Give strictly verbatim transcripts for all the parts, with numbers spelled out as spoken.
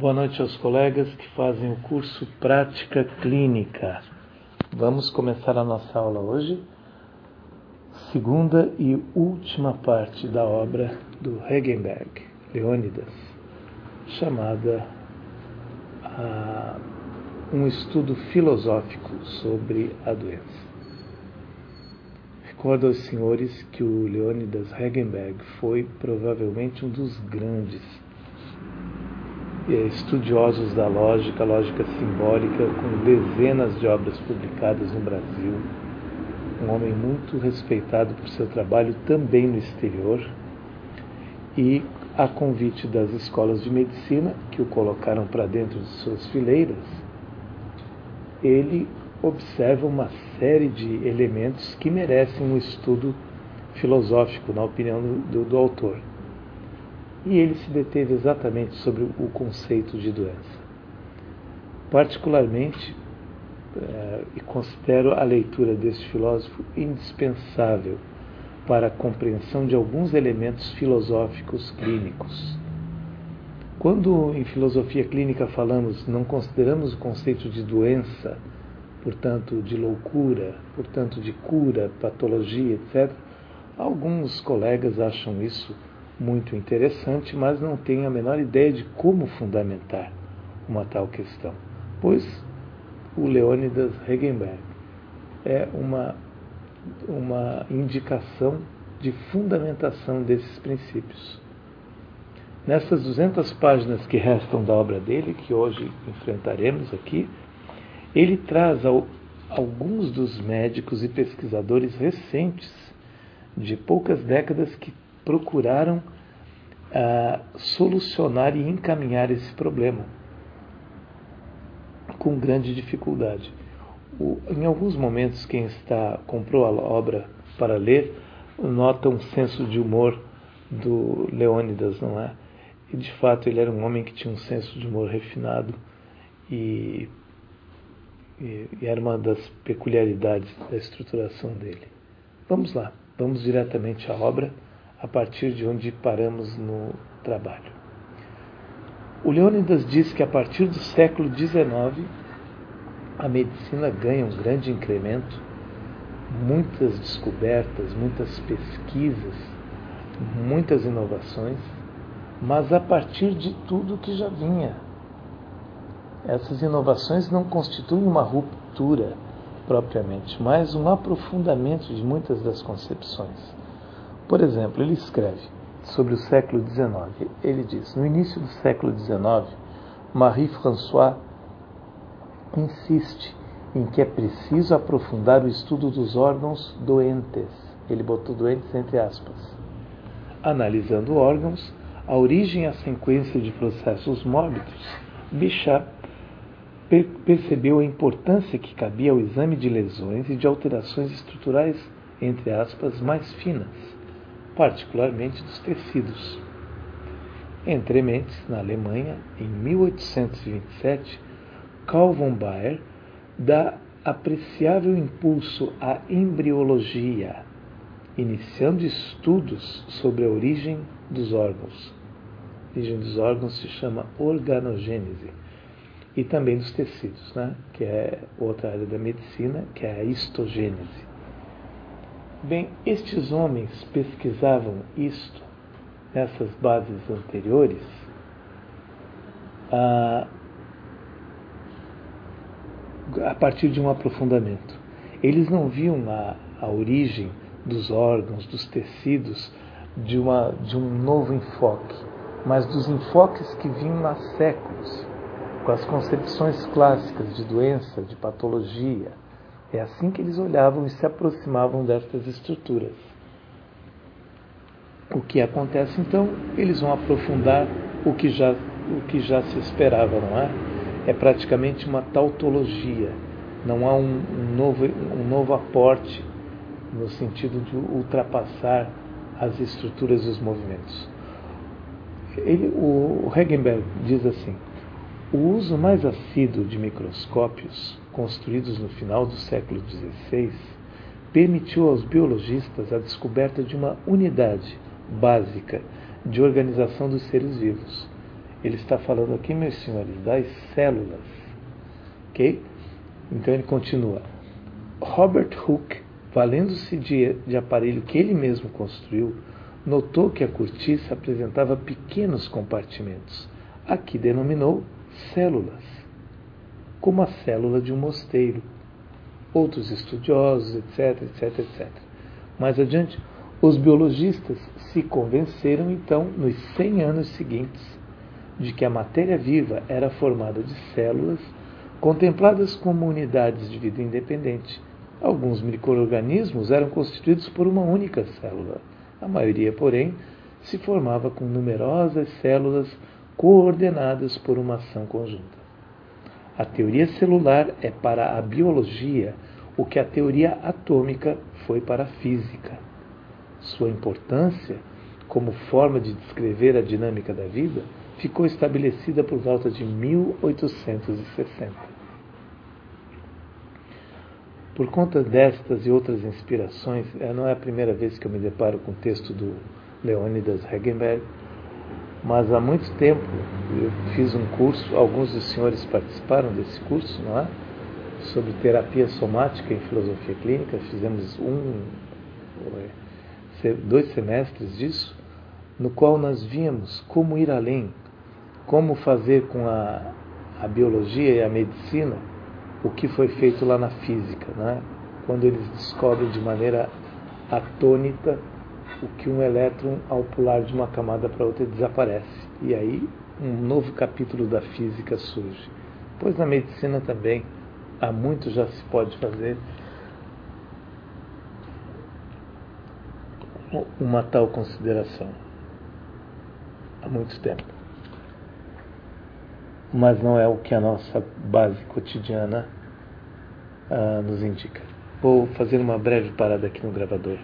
Boa noite aos colegas que fazem o curso Prática Clínica. Vamos começar a nossa aula hoje, segunda e última parte da obra do Hegenberg, Leônidas, chamada ah, Um Estudo Filosófico sobre a Doença. Recordo aos senhores que o Leônidas Hegenberg foi provavelmente um dos grandes estudiosos da lógica, lógica simbólica, com dezenas de obras publicadas no Brasil, um homem muito respeitado por seu trabalho também no exterior, e a convite das escolas de medicina, que o colocaram para dentro de suas fileiras, ele observa uma série de elementos que merecem um estudo filosófico, na opinião do, do autor. E ele se deteve exatamente sobre o conceito de doença. Particularmente, é, e considero a leitura deste filósofo indispensável para a compreensão de alguns elementos filosóficos clínicos. Quando em filosofia clínica falamos, não consideramos o conceito de doença, portanto de loucura, portanto de cura, patologia, etcétera, alguns colegas acham isso muito interessante, mas não têm a menor ideia de como fundamentar uma tal questão, pois o Leônidas Hegenberg é uma, uma indicação de fundamentação desses princípios. Nessas duzentas páginas que restam da obra dele, que hoje enfrentaremos aqui, ele traz ao, alguns dos médicos e pesquisadores recentes, de poucas décadas, que procuraram uh, solucionar e encaminhar esse problema com grande dificuldade. O, em alguns momentos, quem está comprou a obra para ler nota um senso de humor do Leônidas, não é? E de fato ele era um homem que tinha um senso de humor refinado e, e, e era uma das peculiaridades da estruturação dele. Vamos lá, vamos diretamente à obra, a partir de onde paramos no trabalho. O Leônidas diz que a partir do século dezenove a medicina ganha um grande incremento, muitas descobertas, muitas pesquisas, muitas inovações, mas a partir de tudo que já vinha. Essas inovações não constituem uma ruptura propriamente, mas um aprofundamento de muitas das concepções. Por exemplo, ele escreve sobre o século dezenove. Ele diz: no início do século dezenove, Marie-François insiste em que é preciso aprofundar o estudo dos órgãos doentes. Ele botou doentes entre aspas. Analisando órgãos, a origem e a sequência de processos mórbidos, Bichat per- percebeu a importância que cabia ao exame de lesões e de alterações estruturais, entre aspas, mais finas, particularmente dos tecidos. Entre mentes, na Alemanha, em mil oitocentos e vinte e sete, Carl von Baer dá apreciável impulso à embriologia, iniciando estudos sobre a origem dos órgãos. A origem dos órgãos se chama organogênese. E também dos tecidos, né? Que é outra área da medicina, que é a histogênese. Bem, estes homens pesquisavam isto, nessas bases anteriores, a, a partir de um aprofundamento. Eles não viam a, a origem dos órgãos, dos tecidos, de, uma, de um novo enfoque, mas dos enfoques que vinham há séculos, com as concepções clássicas de doença, de patologia. É assim que eles olhavam e se aproximavam destas estruturas. O que acontece então? Eles vão aprofundar o que já, o que já se esperava, não é? É praticamente uma tautologia. Não há um, um, novo, um novo aporte no sentido de ultrapassar as estruturas e os movimentos. Ele, o, o Hegenberg diz assim: o uso mais assíduo de microscópios, construídos no final do século dezesseis, permitiu aos biologistas a descoberta de uma unidade básica de organização dos seres vivos. Ele está falando aqui, meus senhores, das células. Ok? Então ele continua. Robert Hooke, valendo-se de, de aparelho que ele mesmo construiu, notou que a cortiça apresentava pequenos compartimentos, a que denominou células, como a célula de um mosteiro. Outros estudiosos, etc, etc, etcétera. Mais adiante, os biologistas se convenceram, então, nos cem anos seguintes, de que a matéria viva era formada de células contempladas como unidades de vida independente. Alguns micro-organismos eram constituídos por uma única célula. A maioria, porém, se formava com numerosas células coordenadas por uma ação conjunta. A teoria celular é para a biologia o que a teoria atômica foi para a física. Sua importância, como forma de descrever a dinâmica da vida, ficou estabelecida por volta de mil oitocentos e sessenta. Por conta destas e outras inspirações, não é a primeira vez que eu me deparo com o texto do Leônidas Hegenberg, mas há muito tempo eu fiz um curso, alguns dos senhores participaram desse curso, não é? Sobre terapia somática em filosofia clínica. Fizemos um, dois semestres disso, no qual nós víamos como ir além, como fazer com a, a biologia e a medicina o que foi feito lá na física, não é? Quando eles descobrem de maneira atônita o que um elétron, ao pular de uma camada para outra, desaparece. E aí um novo capítulo da física surge. Pois na medicina também há muito já se pode fazer uma tal consideração. Há muito tempo. Mas não é o que a nossa base cotidiana ah, nos indica. Vou fazer uma breve parada aqui no gravador.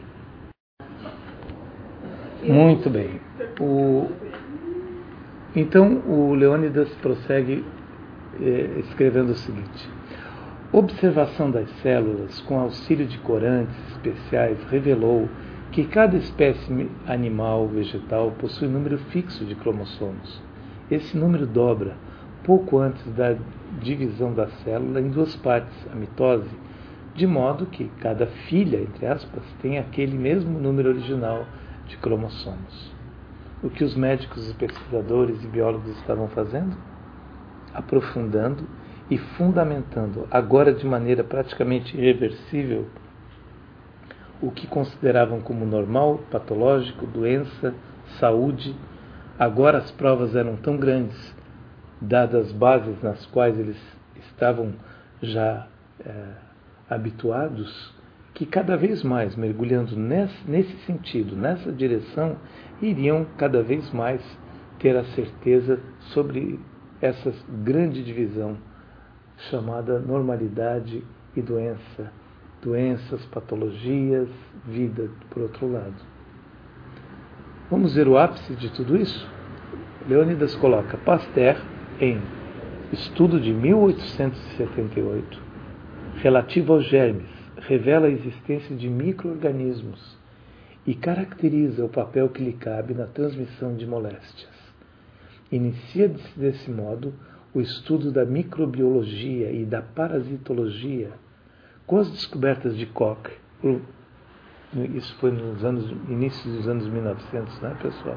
Muito bem. O... Então, o Leônidas prossegue eh, escrevendo o seguinte. Observação das células com auxílio de corantes especiais revelou que cada espécie animal ou vegetal possui número fixo de cromossomos. Esse número dobra pouco antes da divisão da célula em duas partes, a mitose, de modo que cada filha, entre aspas, tem aquele mesmo número original de cromossomos. O que os médicos, pesquisadores e biólogos estavam fazendo? Aprofundando e fundamentando, agora de maneira praticamente irreversível, o que consideravam como normal, patológico, doença, saúde. Agora as provas eram tão grandes, dadas as bases nas quais eles estavam já é, habituados, que cada vez mais, mergulhando nesse, nesse sentido, nessa direção, iriam cada vez mais ter a certeza sobre essa grande divisão chamada normalidade e doença, doenças, patologias, vida, por outro lado. Vamos ver o ápice de tudo isso? Leônidas coloca Pasteur em estudo de mil oitocentos e setenta e oito, relativo aos germes, revela a existência de micro-organismos e caracteriza o papel que lhe cabe na transmissão de moléstias. Inicia-se desse modo o estudo da microbiologia e da parasitologia, com as descobertas de Koch. Isso foi nos anos, início dos anos mil e novecentos, né, pessoal?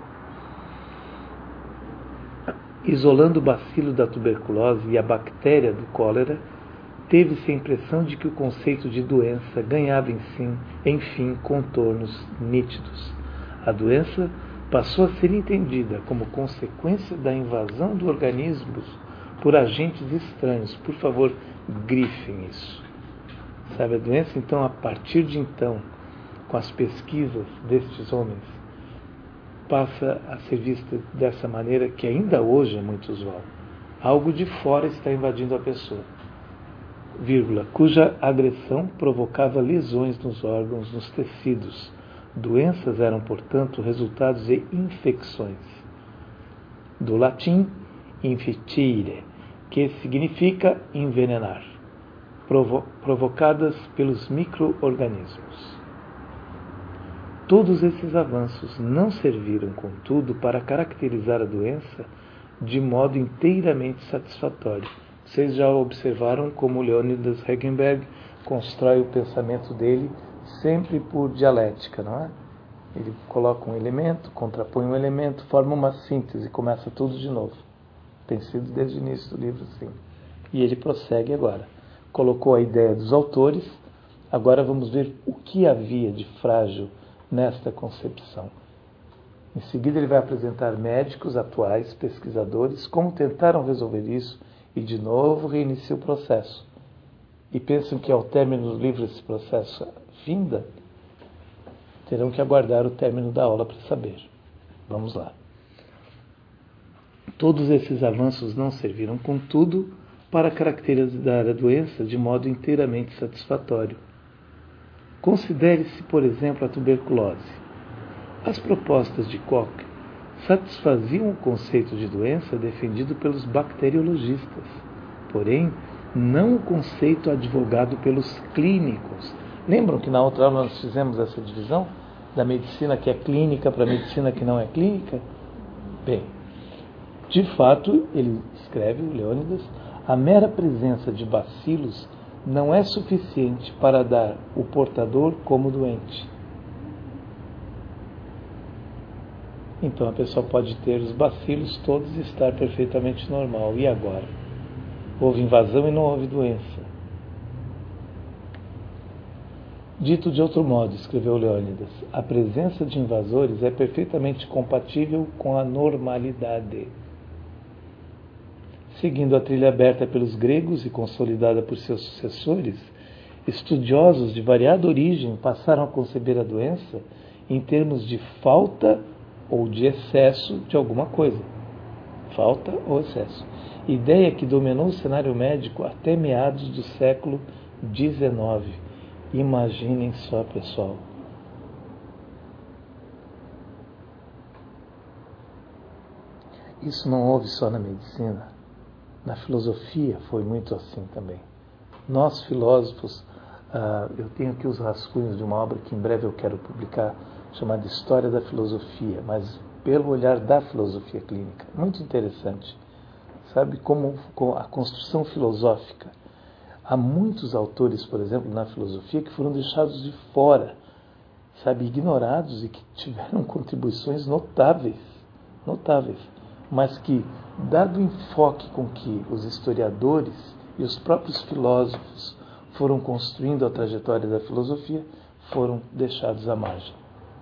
Isolando o bacilo da tuberculose e a bactéria do cólera, teve-se a impressão de que o conceito de doença ganhava, enfim, enfim, contornos nítidos. A doença passou a ser entendida como consequência da invasão do organismo por agentes estranhos. Por favor, grifem isso. Sabe, a doença, então, a partir de então, com as pesquisas destes homens, passa a ser vista dessa maneira que ainda hoje é muito usual. Algo de fora está invadindo a pessoa, vírgula, cuja agressão provocava lesões nos órgãos, nos tecidos. Doenças eram, portanto, resultados de infecções. Do latim, infectire, que significa envenenar, provo- provocadas pelos micro-organismos. Todos esses avanços não serviram, contudo, para caracterizar a doença de modo inteiramente satisfatório. Vocês já observaram como Leônidas Hegenberg constrói o pensamento dele sempre por dialética, não é? Ele coloca um elemento, contrapõe um elemento, forma uma síntese, começa tudo de novo. Tem sido desde o início do livro assim. E ele prossegue agora. Colocou a ideia dos autores, agora vamos ver o que havia de frágil nesta concepção. Em seguida ele vai apresentar médicos atuais, pesquisadores, como tentaram resolver isso e de novo reinicia o processo. E pensam que ao término do livro esse processo finda, terão que aguardar o término da aula para saber. Vamos lá. Todos esses avanços não serviram, contudo, para caracterizar a doença de modo inteiramente satisfatório. Considere-se, por exemplo, a tuberculose. As propostas de Koch satisfaziam o conceito de doença defendido pelos bacteriologistas, porém, não o conceito advogado pelos clínicos. Lembram que na outra aula nós fizemos essa divisão da medicina que é clínica para a medicina que não é clínica? Bem, de fato, ele escreve, o Leônidas, a mera presença de bacilos não é suficiente para dar o portador como doente. Então a pessoa pode ter os bacilos todos e estar perfeitamente normal. E agora? Houve invasão e não houve doença. Dito de outro modo, escreveu Leônidas, a presença de invasores é perfeitamente compatível com a normalidade. Seguindo a trilha aberta pelos gregos e consolidada por seus sucessores, estudiosos de variada origem passaram a conceber a doença em termos de falta ou de excesso de alguma coisa. Falta ou excesso. Ideia que dominou o cenário médico até meados do século dezenove. Imaginem só, pessoal. Isso não houve só na medicina. Na filosofia foi muito assim também. Nós, filósofos, uh, eu tenho aqui os rascunhos de uma obra que em breve eu quero publicar, chamada História da Filosofia, mas pelo olhar da filosofia clínica. Muito interessante. Sabe, como, como a construção filosófica. Há muitos autores, por exemplo, na filosofia, que foram deixados de fora, sabe, ignorados e que tiveram contribuições notáveis, notáveis, mas que, dado o enfoque com que os historiadores e os próprios filósofos foram construindo a trajetória da filosofia, foram deixados à margem.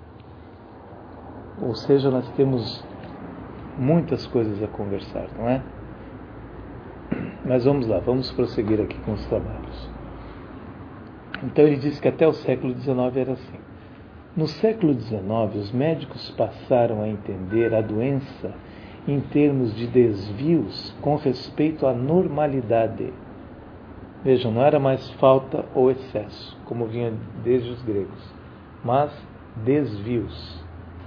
Ou seja, nós temos muitas coisas a conversar, não é? Mas vamos lá, vamos prosseguir aqui com os trabalhos. Então ele diz que até o século dezenove era assim. No século dezenove, os médicos passaram a entender a doença em termos de desvios com respeito à normalidade. Vejam, não era mais falta ou excesso, como vinha desde os gregos, mas desvios.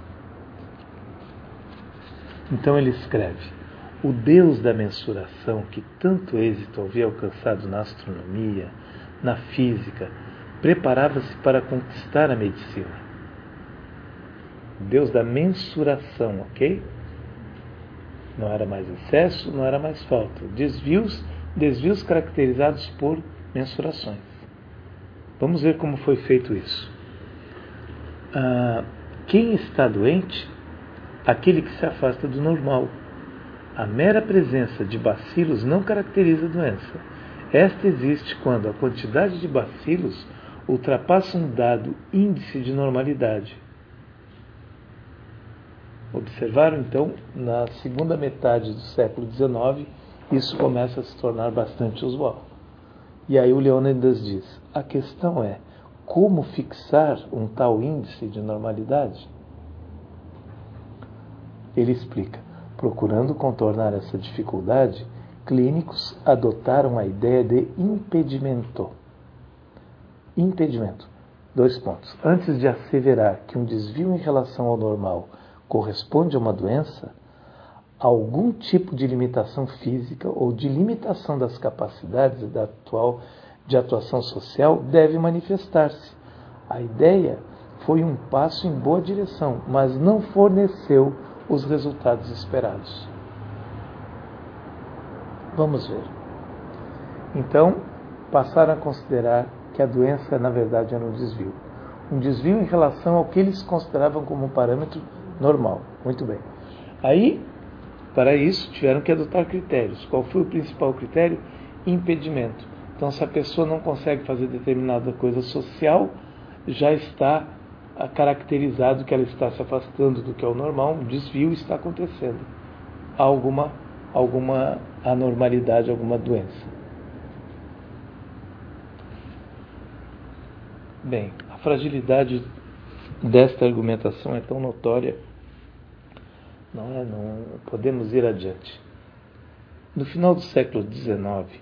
Então ele escreve: o Deus da mensuração, que tanto êxito havia alcançado na astronomia, na física, preparava-se para conquistar a medicina. Deus da mensuração, ok? Não era mais excesso, não era mais falta. Desvios, desvios caracterizados por mensurações. Vamos ver como foi feito isso. Ah, quem está doente? Aquele que se afasta do normal. A mera presença de bacilos não caracteriza a doença. Esta existe quando a quantidade de bacilos ultrapassa um dado índice de normalidade. Observaram, então, na segunda metade do século dezenove, isso começa a se tornar bastante usual. E aí o Leônidas diz, a questão é, como fixar um tal índice de normalidade? Ele explica, procurando contornar essa dificuldade, clínicos adotaram a ideia de impedimento. Impedimento. Dois pontos. Antes de asseverar que um desvio em relação ao normal corresponde a uma doença, algum tipo de limitação física ou de limitação das capacidades da atual, de atuação social deve manifestar-se. A ideia foi um passo em boa direção, mas não forneceu os resultados esperados. Vamos ver. Então, passaram a considerar que a doença, na verdade, era um desvio. Um desvio em relação ao que eles consideravam como um parâmetro normal. Muito bem. Aí, para isso, tiveram que adotar critérios. Qual foi o principal critério? Impedimento. Então, se a pessoa não consegue fazer determinada coisa social, já está caracterizado que ela está se afastando do que é o normal, um desvio está acontecendo. Há alguma, alguma anormalidade, alguma doença. Bem, a fragilidade desta argumentação é tão notória, não é? Não podemos ir adiante. No final do século dezenove,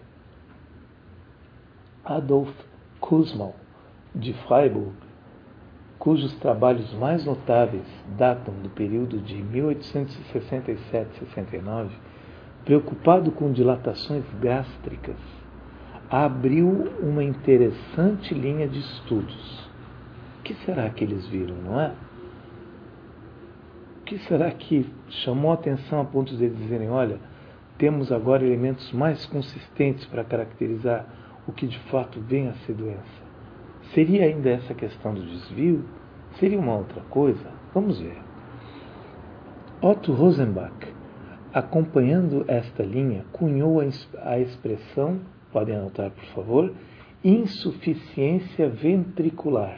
Adolf Kussmaul, de Freiburg, cujos trabalhos mais notáveis datam do período de mil oitocentos e sessenta e sete a sessenta e nove, preocupado com dilatações gástricas, abriu uma interessante linha de estudos. O que será que eles viram, não é? O que será que chamou a atenção a ponto de eles dizerem, olha, temos agora elementos mais consistentes para caracterizar o que de fato vem a ser doença? Seria ainda essa questão do desvio? Seria uma outra coisa? Vamos ver. Otto Rosenbach, acompanhando esta linha, cunhou a expressão, podem anotar por favor, insuficiência ventricular.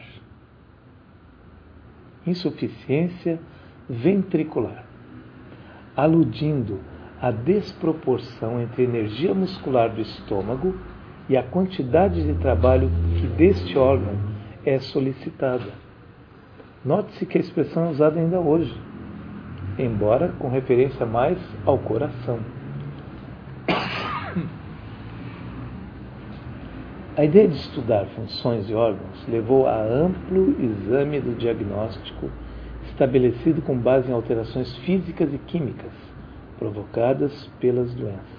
Insuficiência ventricular, aludindo à desproporção entre a energia muscular do estômago e a quantidade de trabalho que deste órgão é solicitada. Note-se que a expressão é usada ainda hoje, embora com referência mais ao coração. A ideia de estudar funções de órgãos levou a amplo exame do diagnóstico estabelecido com base em alterações físicas e químicas provocadas pelas doenças.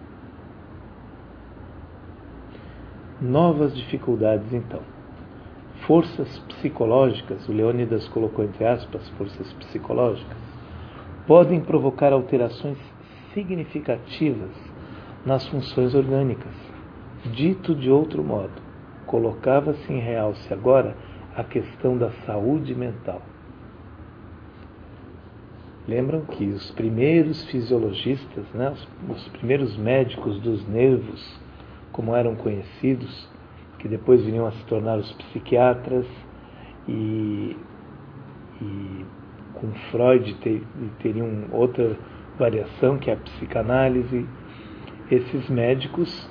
Novas dificuldades, então. Forças psicológicas, o Leônidas colocou entre aspas, forças psicológicas, podem provocar alterações significativas nas funções orgânicas. Dito de outro modo, colocava-se em realce agora a questão da saúde mental. Lembram que os primeiros fisiologistas, né, os, os primeiros médicos dos nervos, como eram conhecidos, que depois viriam a se tornar os psiquiatras, e, e com Freud ter, teriam outra variação, que é a psicanálise. Esses médicos,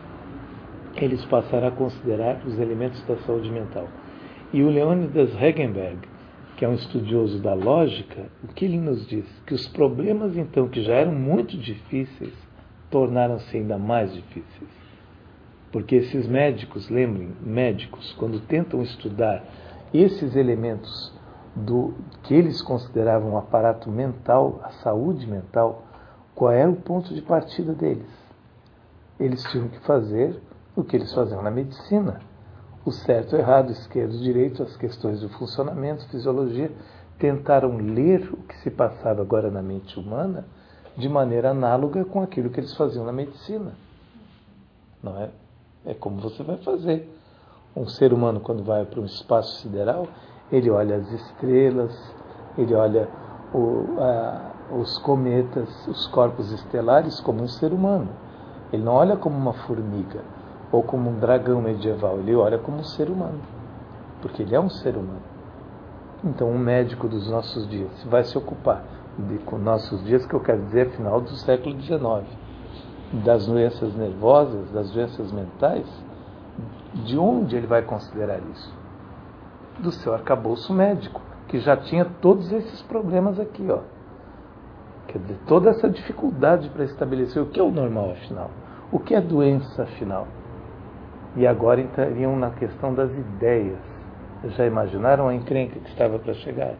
eles passaram a considerar os elementos da saúde mental. E o Leônidas Hegenberg, que é um estudioso da lógica, o que ele nos diz? Que os problemas, então, que já eram muito difíceis, tornaram-se ainda mais difíceis. Porque esses médicos, lembrem, médicos, quando tentam estudar esses elementos do que eles consideravam o aparato mental, a saúde mental, qual era o ponto de partida deles? Eles tinham que fazer o que eles faziam na medicina. O certo, o errado, o esquerdo, o direito, as questões do funcionamento, fisiologia, tentaram ler o que se passava agora na mente humana de maneira análoga com aquilo que eles faziam na medicina. Não é? É como você vai fazer. Um ser humano, quando vai para um espaço sideral, ele olha as estrelas, ele olha o, a, os cometas, os corpos estelares como um ser humano. Ele não olha como uma formiga ou como um dragão medieval, ele olha como um ser humano, porque ele é um ser humano. Então, um médico dos nossos dias vai se ocupar, de, com nossos dias, que eu quero dizer, final do século dezenove, das doenças nervosas, das doenças mentais. De onde ele vai considerar isso? Do seu arcabouço médico, que já tinha todos esses problemas aqui, ó. Quer dizer, toda essa dificuldade para estabelecer o que é o normal, afinal. O que é doença, afinal. E agora entrariam na questão das ideias. Já imaginaram a encrenca que estava para chegar?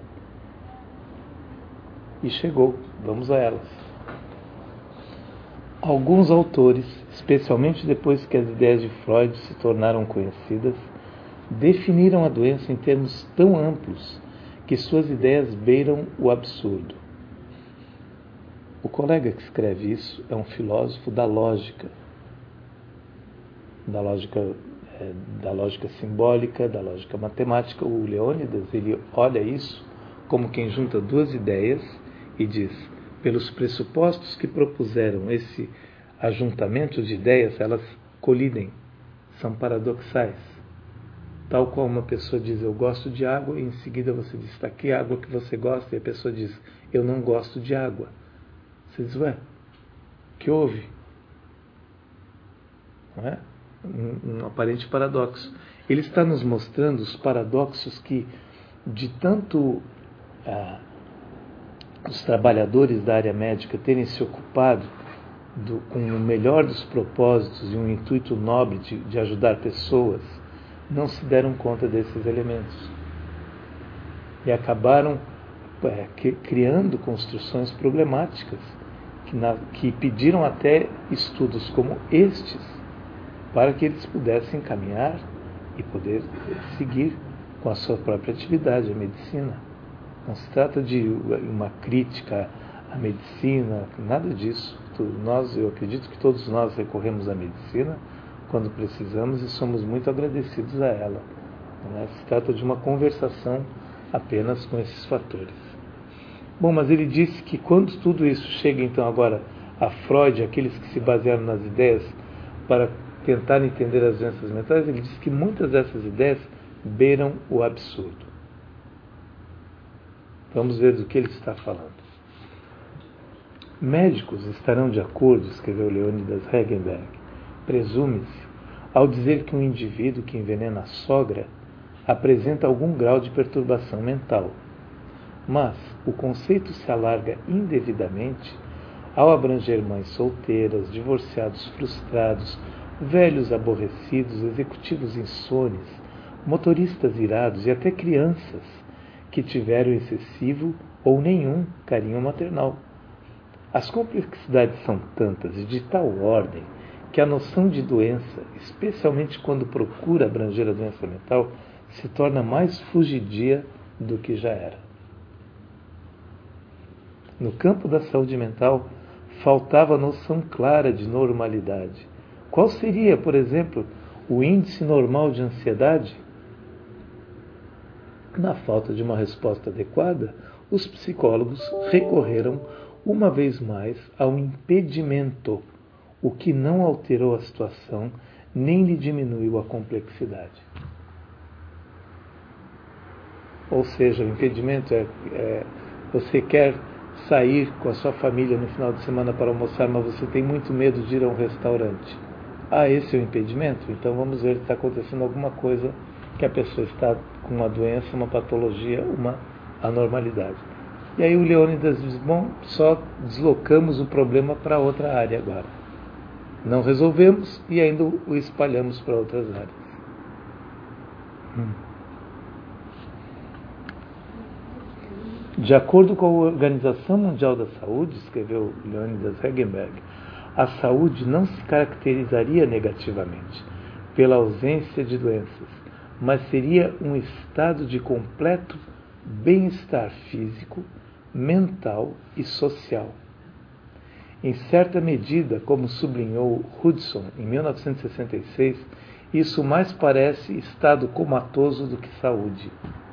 E chegou. Vamos a elas. Alguns autores, especialmente depois que as ideias de Freud se tornaram conhecidas, definiram a doença em termos tão amplos que suas ideias beiram o absurdo. O colega que escreve isso é um filósofo da lógica, da lógica, é, da lógica simbólica, da lógica matemática. O Leônidas, ele olha isso como quem junta duas ideias e diz, pelos pressupostos que propuseram esse ajuntamento de ideias, elas colidem, são paradoxais. Tal qual uma pessoa diz, eu gosto de água, e em seguida você diz, tá, que água que você gosta? E a pessoa diz, eu não gosto de água. Você diz, ué, o que houve? Não é? Um, um aparente paradoxo. Ele está nos mostrando os paradoxos que, de tanto ah, os trabalhadores da área médica terem se ocupado do, com o melhor dos propósitos e um intuito nobre de, de ajudar pessoas, não se deram conta desses elementos. E acabaram é, que, criando construções problemáticas, que, na, que pediram até estudos como estes, para que eles pudessem caminhar e poder seguir com a sua própria atividade, a medicina. Não se trata de uma crítica à medicina, nada disso. Nós, eu acredito que todos nós recorremos à medicina quando precisamos e somos muito agradecidos a ela. Não é? Se trata de uma conversação apenas com esses fatores. Bom, mas ele disse que quando tudo isso chega então agora a Freud, aqueles que se basearam nas ideias para tentar entender as doenças mentais, ele diz que muitas dessas ideias beiram o absurdo. Vamos ver do que ele está falando. Médicos estarão de acordo, escreveu Leônidas Hegenberg, presume-se, ao dizer que um indivíduo que envenena a sogra apresenta algum grau de perturbação mental. Mas o conceito se alarga indevidamente ao abranger mães solteiras, divorciados frustrados, velhos aborrecidos, executivos insones, motoristas irados e até crianças que tiveram excessivo ou nenhum carinho maternal. As complexidades são tantas e de tal ordem que a noção de doença, especialmente quando procura abranger a doença mental, se torna mais fugidia do que já era. No campo da saúde mental, faltava noção clara de normalidade. Qual seria, por exemplo, o índice normal de ansiedade? Na falta de uma resposta adequada, os psicólogos recorreram uma vez mais ao impedimento, o que não alterou a situação nem lhe diminuiu a complexidade. Ou seja, o impedimento é, é você quer sair com a sua família no final de semana para almoçar, mas você tem muito medo de ir a um restaurante. Ah, esse é o impedimento? Então vamos ver se está acontecendo alguma coisa que a pessoa está com uma doença, uma patologia, uma anormalidade. E aí o Leônidas diz, bom, só deslocamos o problema para outra área agora. Não resolvemos e ainda o espalhamos para outras áreas. Hum. De acordo com a Organização Mundial da Saúde, escreveu Leônidas Hegenberg, a saúde não se caracterizaria negativamente pela ausência de doenças, mas seria um estado de completo bem-estar físico, mental e social. Em certa medida, como sublinhou Hudson em mil novecentos e sessenta e seis, isso mais parece estado comatoso do que saúde.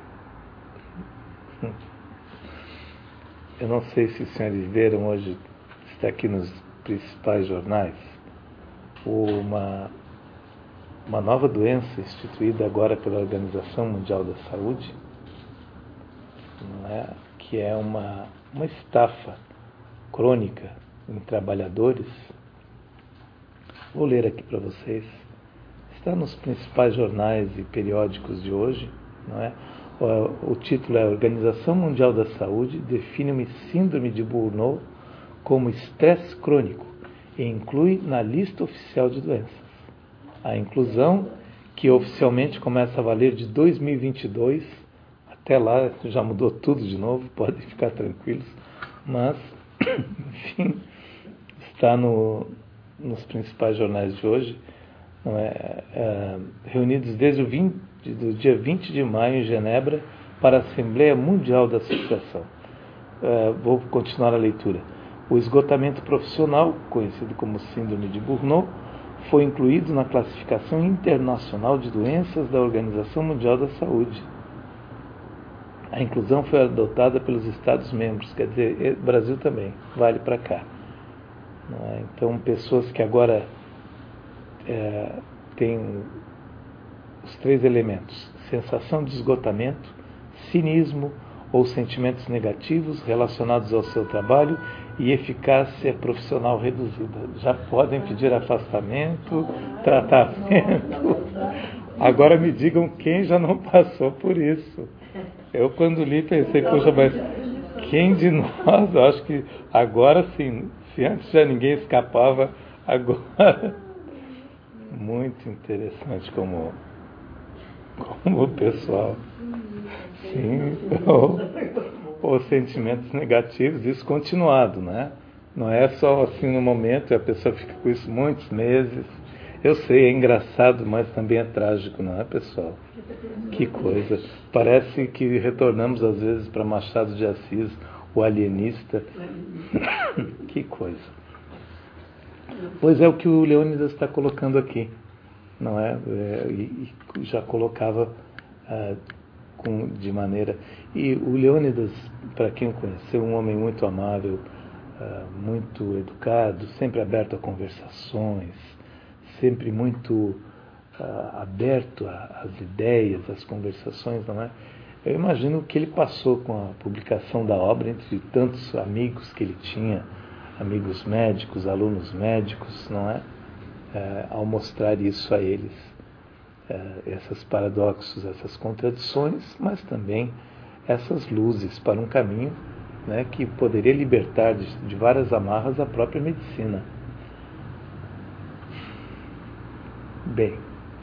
Eu não sei se os senhores viram hoje, está aqui nos principais jornais, uma, uma nova doença instituída agora pela Organização Mundial da Saúde, não é? Que é uma, uma estafa crônica em trabalhadores. Vou ler aqui para vocês. Está nos principais jornais e periódicos de hoje, não é? O, o título é Organização Mundial da Saúde define uma síndrome de Burnout como estresse crônico e inclui na lista oficial de doenças. A inclusão, que oficialmente começa a valer de dois mil e vinte e dois, até lá já mudou tudo de novo, podem ficar tranquilos, mas, enfim, está no, nos principais jornais de hoje, não é, é, reunidos desde o vinte, do dia vinte de maio em Genebra para a Assembleia Mundial da Associação. É, vou continuar a leitura. O esgotamento profissional, conhecido como Síndrome de Burnout, foi incluído na classificação internacional de doenças da Organização Mundial da Saúde. A inclusão foi adotada pelos Estados-membros, quer dizer, o Brasil também, vale para cá. Não é? Então, pessoas que agora é, têm os três elementos: sensação de esgotamento, cinismo ou sentimentos negativos relacionados ao seu trabalho e eficácia profissional reduzida. Já podem pedir afastamento, tratamento. Agora me digam quem já não passou por isso. Eu, quando li, pensei, poxa, mas quem de nós, eu acho que agora sim, se antes já ninguém escapava, agora. Muito interessante como, como o pessoal. Sim, ou, ou sentimentos negativos, isso continuado, né? Não é só assim no momento, e a pessoa fica com isso muitos meses. Eu sei, é engraçado, mas também é trágico, não é, pessoal? Que coisa. Parece que retornamos às vezes para Machado de Assis, o alienista. Que coisa. Pois é o que o Leônidas está colocando aqui, não é? é e, e já colocava ah, com, de maneira... E o Leônidas, para quem o conheceu, um homem muito amável, ah, muito educado, sempre aberto a conversações, sempre muito uh, aberto às ideias, às conversações, não é? Eu imagino que ele passou com a publicação da obra, entre tantos amigos que ele tinha, amigos médicos, alunos médicos, não é? Uh, ao mostrar isso a eles, uh, esses paradoxos, essas contradições, mas também essas luzes para um caminho, né, que poderia libertar de, de várias amarras a própria medicina. Bem,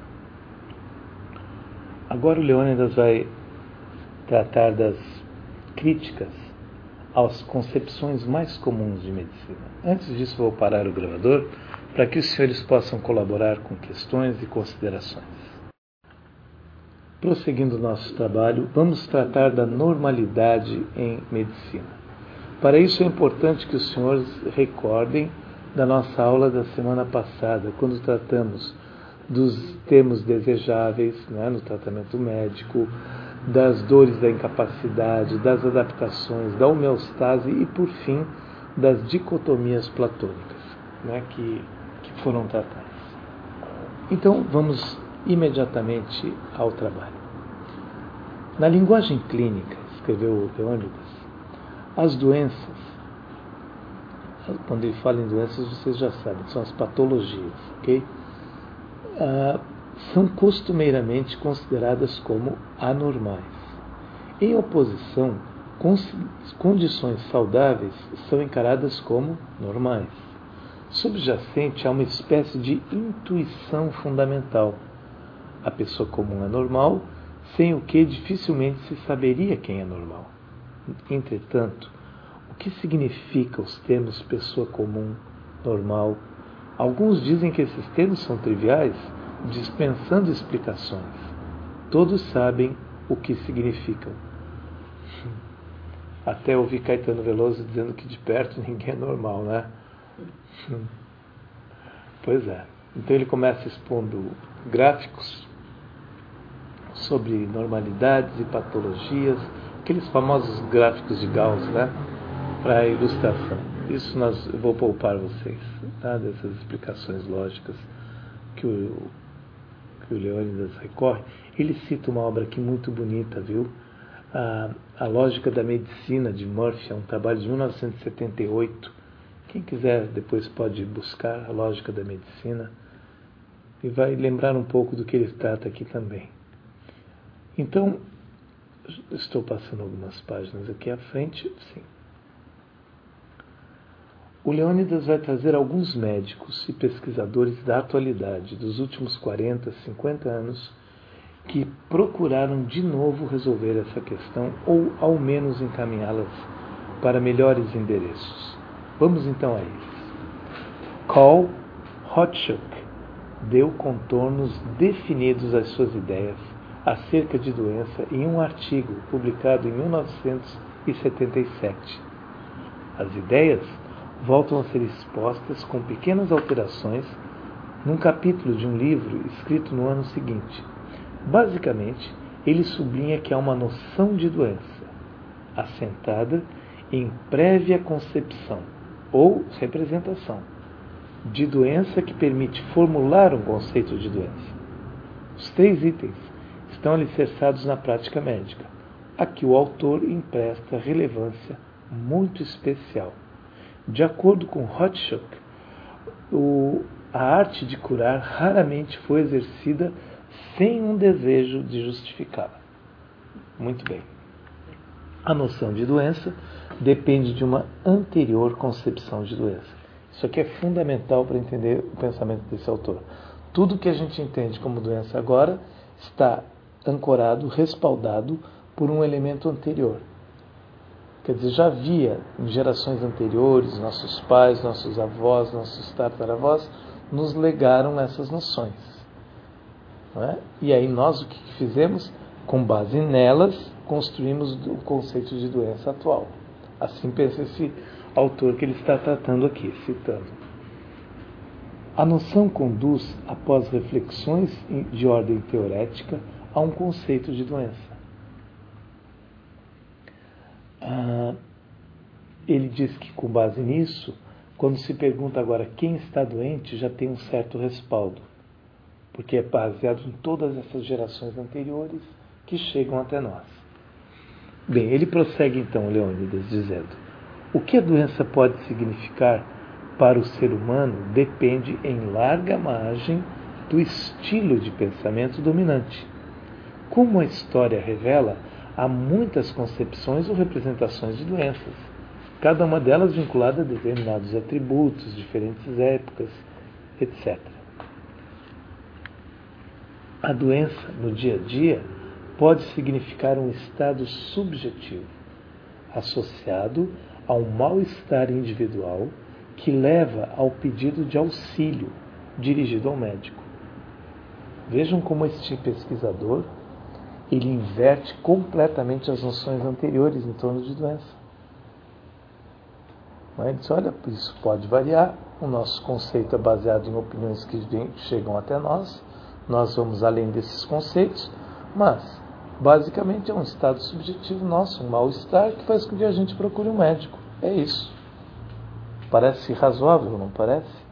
agora o Leônidas vai tratar das críticas às concepções mais comuns de medicina. Antes disso, vou parar o gravador para que os senhores possam colaborar com questões e considerações. Prosseguindo o nosso trabalho, vamos tratar da normalidade em medicina. Para isso é importante que os senhores recordem da nossa aula da semana passada, quando tratamos dos termos desejáveis, né, no tratamento médico, das dores da incapacidade, das adaptações, da homeostase e, por fim, das dicotomias platônicas, né, que, que foram tratadas. Então, vamos imediatamente ao trabalho. Na linguagem clínica, escreveu Leônidas, as doenças, quando ele fala em doenças, vocês já sabem, são as patologias, ok? Ah, são costumeiramente consideradas como anormais. Em oposição, condições saudáveis são encaradas como normais. Subjacente a uma espécie de intuição fundamental. A pessoa comum é normal, sem o que dificilmente se saberia quem é normal. Entretanto, o que significam os termos pessoa comum, normal? Alguns dizem que esses termos são triviais, dispensando explicações. Todos sabem o que significam. Até ouvi Caetano Veloso dizendo que de perto ninguém é normal, né? Pois é. Então ele começa expondo gráficos sobre normalidades e patologias, aqueles famosos gráficos de Gauss, né? Para ilustração. Isso nós, eu vou poupar vocês, tá? Dessas explicações lógicas que o, que o Leônidas recorre. Ele cita uma obra aqui muito bonita, viu? A, a Lógica da Medicina, de Murphy, é um trabalho de mil novecentos e setenta e oito. Quem quiser depois pode buscar a Lógica da Medicina e vai lembrar um pouco do que ele trata aqui também. Então, estou passando algumas páginas aqui à frente, sim. O Leônidas vai trazer alguns médicos e pesquisadores da atualidade, dos últimos quarenta, cinquenta anos, que procuraram de novo resolver essa questão ou, ao menos, encaminhá-las para melhores endereços. Vamos então a eles. Carl Rotschuk deu contornos definidos às suas ideias acerca de doença em um artigo publicado em mil novecentos e setenta e sete. As ideias voltam a ser expostas com pequenas alterações num capítulo de um livro escrito no ano seguinte. Basicamente, ele sublinha que há uma noção de doença, assentada em prévia concepção ou representação de doença que permite formular um conceito de doença. Os três itens estão alicerçados na prática médica, a que o autor empresta relevância muito especial. De acordo com Hotchkiss, o, a arte de curar raramente foi exercida sem um desejo de justificá-la. Muito bem. A noção de doença depende de uma anterior concepção de doença. Isso aqui é fundamental para entender o pensamento desse autor. Tudo que a gente entende como doença agora está ancorado, respaldado por um elemento anterior. Quer dizer, já havia em gerações anteriores, nossos pais, nossos avós, nossos tataravós nos legaram essas noções. Não é? E aí nós o que fizemos? Com base nelas, construímos o conceito de doença atual. Assim pensa esse autor que ele está tratando aqui, citando. A noção conduz, após reflexões de ordem teorética, a um conceito de doença. Ah, ele diz que, com base nisso, quando se pergunta agora quem está doente, já tem um certo respaldo, porque é baseado em todas essas gerações anteriores que chegam até nós. Bem, ele prossegue então, Leônidas, dizendo: o que a doença pode significar para o ser humano depende em larga margem do estilo de pensamento dominante. Como a história revela, há muitas concepções ou representações de doenças, cada uma delas vinculada a determinados atributos, diferentes épocas, etcétera. A doença, no dia a dia, pode significar um estado subjetivo, associado a um mal-estar individual que leva ao pedido de auxílio dirigido ao médico. Vejam como este pesquisador ele inverte completamente as noções anteriores em torno de doença. Ele diz, olha, isso pode variar, o nosso conceito é baseado em opiniões que vem, chegam até nós, nós vamos além desses conceitos, mas basicamente é um estado subjetivo nosso, um mal-estar que faz com que a gente procure um médico. É isso. Parece razoável, não parece?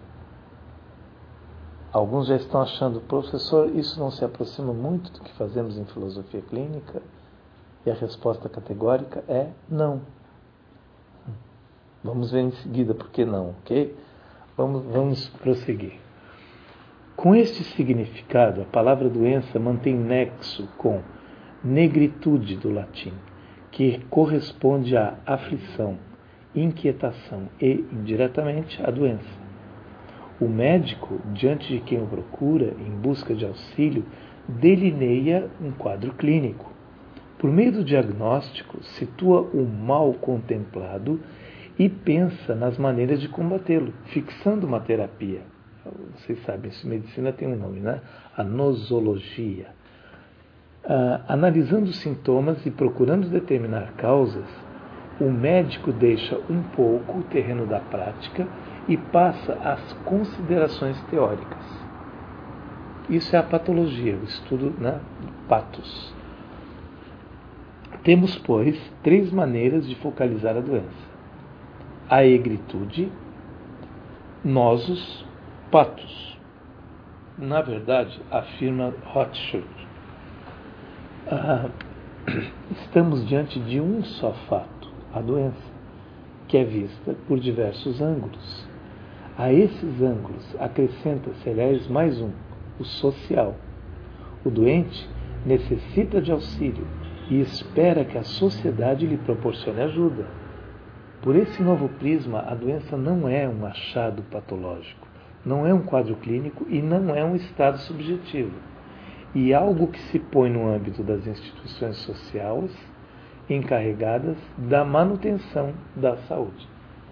Alguns já estão achando, professor, isso não se aproxima muito do que fazemos em filosofia clínica? E a resposta categórica é não. Vamos ver em seguida por que não, ok? Vamos, vamos prosseguir. Com este significado, a palavra doença mantém nexo com negritude do latim, que corresponde à aflição, inquietação e, indiretamente, à doença. O médico, diante de quem o procura, em busca de auxílio, delineia um quadro clínico. Por meio do diagnóstico, situa o mal contemplado e pensa nas maneiras de combatê-lo, fixando uma terapia. Vocês sabem, isso medicina tem um nome, né? A nosologia. Ah, analisando os sintomas e procurando determinar causas, o médico deixa um pouco o terreno da prática e passa às considerações teóricas. Isso é a patologia, o estudo, né? Patos. Temos, pois, três maneiras de focalizar a doença: a egritude, nosus, patos. Na verdade, afirma Hotchkiss, ah, estamos diante de um só fato, a doença, que é vista por diversos ângulos. A esses ângulos acrescenta-se, aliás, mais um, o social. O doente necessita de auxílio e espera que a sociedade lhe proporcione ajuda. Por esse novo prisma, a doença não é um achado patológico, não é um quadro clínico e não é um estado subjetivo, e algo que se põe no âmbito das instituições sociais encarregadas da manutenção da saúde.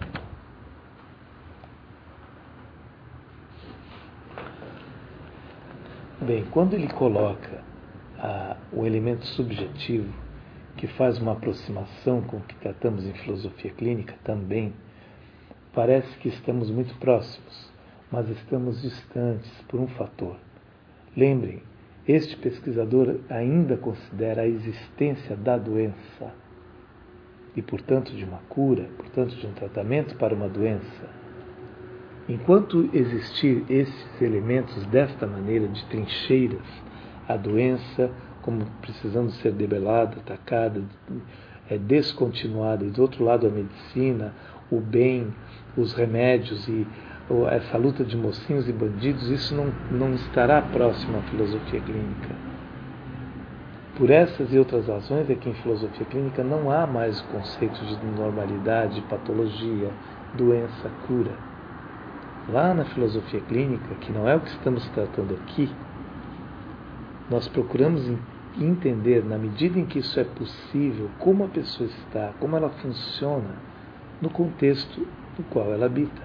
Bem, quando ele coloca ah, o elemento subjetivo, que faz uma aproximação com o que tratamos em filosofia clínica também, Parece que estamos muito próximos, mas estamos distantes por um fator. Lembrem, este pesquisador ainda considera a existência da doença e, portanto, de uma cura, portanto, de um tratamento para uma doença. Enquanto existir esses elementos desta maneira de trincheiras, a doença, como precisando ser debelada, atacada, é, descontinuada, e do outro lado a medicina, o bem, os remédios e essa luta de mocinhos e bandidos, isso não, não estará próximo à filosofia clínica. Por essas e outras razões é que em filosofia clínica não há mais o conceito de normalidade, patologia, doença, cura. Lá na filosofia clínica, que não é o que estamos tratando aqui, nós procuramos entender, na medida em que isso é possível, como a pessoa está, como ela funciona no contexto no qual ela habita.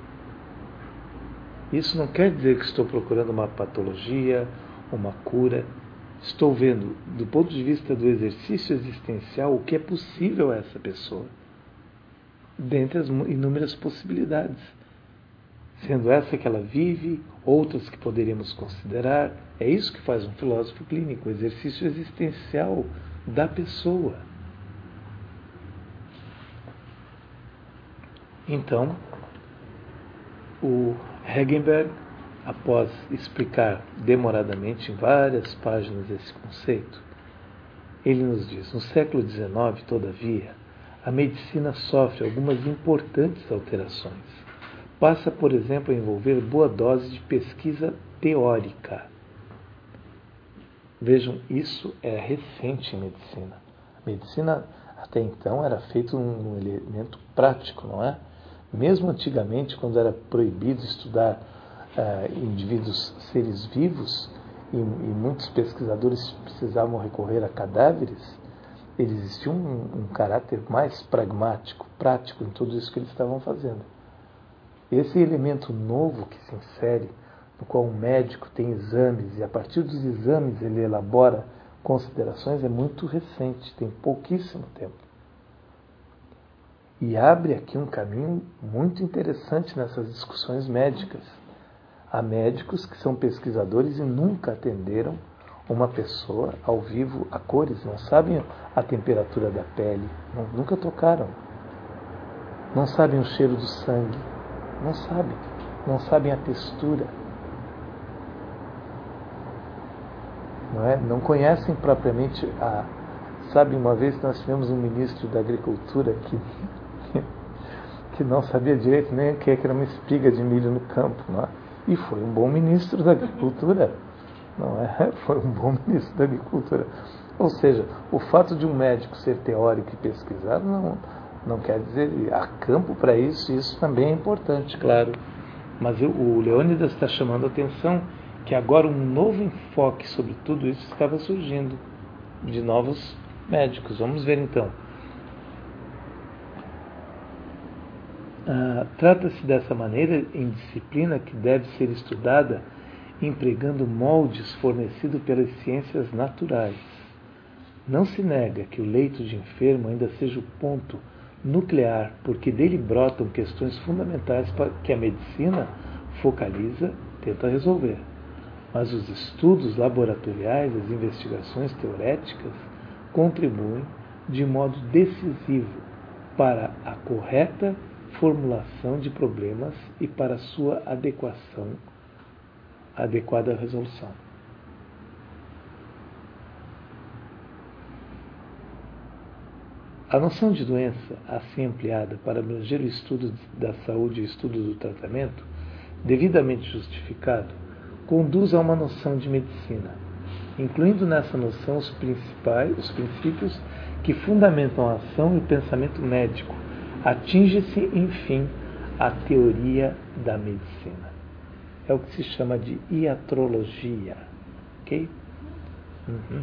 Isso não quer dizer que estou procurando uma patologia, uma cura. Estou vendo, do ponto de vista do exercício existencial, o que é possível a essa pessoa, dentre as inúmeras possibilidades. Sendo essa que ela vive, outras que poderíamos considerar. É isso que faz um filósofo clínico, o exercício existencial da pessoa. Então, o Hegenberg, após explicar demoradamente em várias páginas esse conceito, ele nos diz: no século dezenove, todavia, a medicina sofre algumas importantes alterações. Passa, por exemplo, a envolver boa dose de pesquisa teórica. Vejam, isso é recente em medicina. A medicina, até então, era feita um elemento prático, não é? Mesmo antigamente, quando era proibido estudar uh, indivíduos, seres vivos, e, e muitos pesquisadores precisavam recorrer a cadáveres, existia um, um caráter mais pragmático, prático em tudo isso que eles estavam fazendo. Esse elemento novo que se insere, no qual um médico tem exames, e a partir dos exames ele elabora considerações, é muito recente, tem pouquíssimo tempo. E abre aqui um caminho muito interessante nessas discussões médicas. Há médicos que são pesquisadores e nunca atenderam uma pessoa ao vivo a cores, não sabem a temperatura da pele, não, nunca tocaram, não sabem o cheiro do sangue, não sabem, não sabem a textura, não é? Não conhecem propriamente a... Sabe, uma vez nós tivemos um ministro da Agricultura que que não sabia direito nem o que era uma espiga de milho no campo, não é? E foi um bom ministro da Agricultura, não é? Foi um bom ministro da Agricultura. Ou seja, o fato de um médico ser teórico e pesquisar não, não quer dizer, há campo para isso, e isso também é importante, claro. Mas eu, o Leônidas está chamando a atenção que agora um novo enfoque sobre tudo isso estava surgindo, de novos médicos. Vamos ver então. Ah, trata-se dessa maneira em disciplina que deve ser estudada empregando moldes fornecidos pelas ciências naturais. Não se nega que o leito de enfermo ainda seja o ponto nuclear, porque dele brotam questões fundamentais para que a medicina focaliza, tenta resolver. Mas os estudos laboratoriais, as investigações teoréticas contribuem de modo decisivo para a correta formulação de problemas e para sua adequação, adequada resolução. A noção de doença, assim ampliada para abranger o estudo da saúde e o estudo do tratamento, devidamente justificado, conduz a uma noção de medicina, incluindo nessa noção os principais, os princípios que fundamentam a ação e o pensamento médico. Atinge-se, enfim, a teoria da medicina. É o que se chama de iatrologia. Ok? Uhum.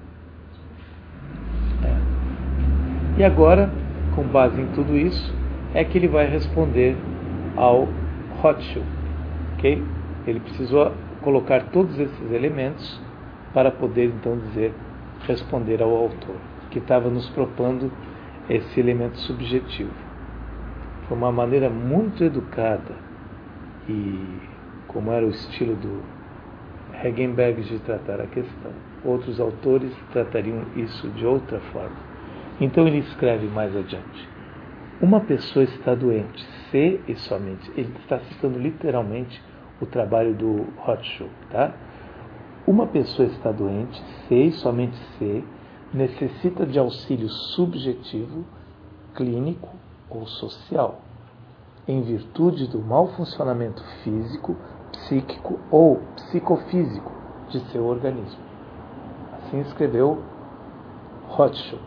É. E agora, com base em tudo isso, é que ele vai responder ao Rothschild. Ok? Ele precisou colocar todos esses elementos para poder, então, dizer, responder ao autor, que estava nos propondo esse elemento subjetivo. foi uma maneira muito educada e, como era o estilo do Hegenberg de tratar a questão, outros autores tratariam isso de outra forma. Então ele escreve mais adiante: uma pessoa está doente se e somente, ele está citando literalmente o trabalho do Rothschild, tá? Uma pessoa está doente se e somente se necessita de auxílio subjetivo, clínico ou social, em virtude do mau funcionamento físico, psíquico ou psicofísico de seu organismo. Assim escreveu Rothschild.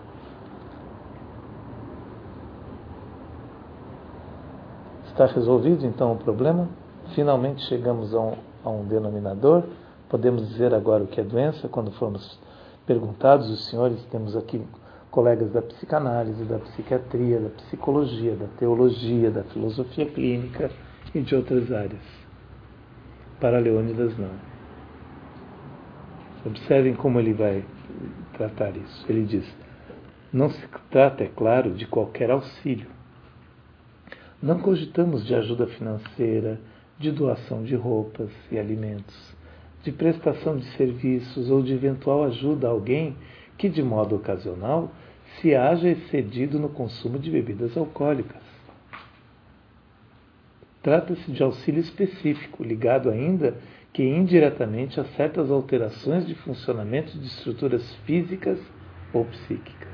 Está resolvido então o problema? Finalmente chegamos a um, a um denominador. Podemos dizer agora o que é doença quando formos perguntados. Os senhores, temos aqui colegas da psicanálise, da psiquiatria, da psicologia, da teologia, da filosofia clínica e de outras áreas. Para Leônidas, não. Observem como ele vai tratar isso. Ele diz: não se trata, é claro, de qualquer auxílio. Não cogitamos de ajuda financeira, de doação de roupas e alimentos, de prestação de serviços ou de eventual ajuda a alguém que, de modo ocasional, se haja excedido no consumo de bebidas alcoólicas. Trata-se de auxílio específico, ligado ainda que indiretamente a certas alterações de funcionamento de estruturas físicas ou psíquicas.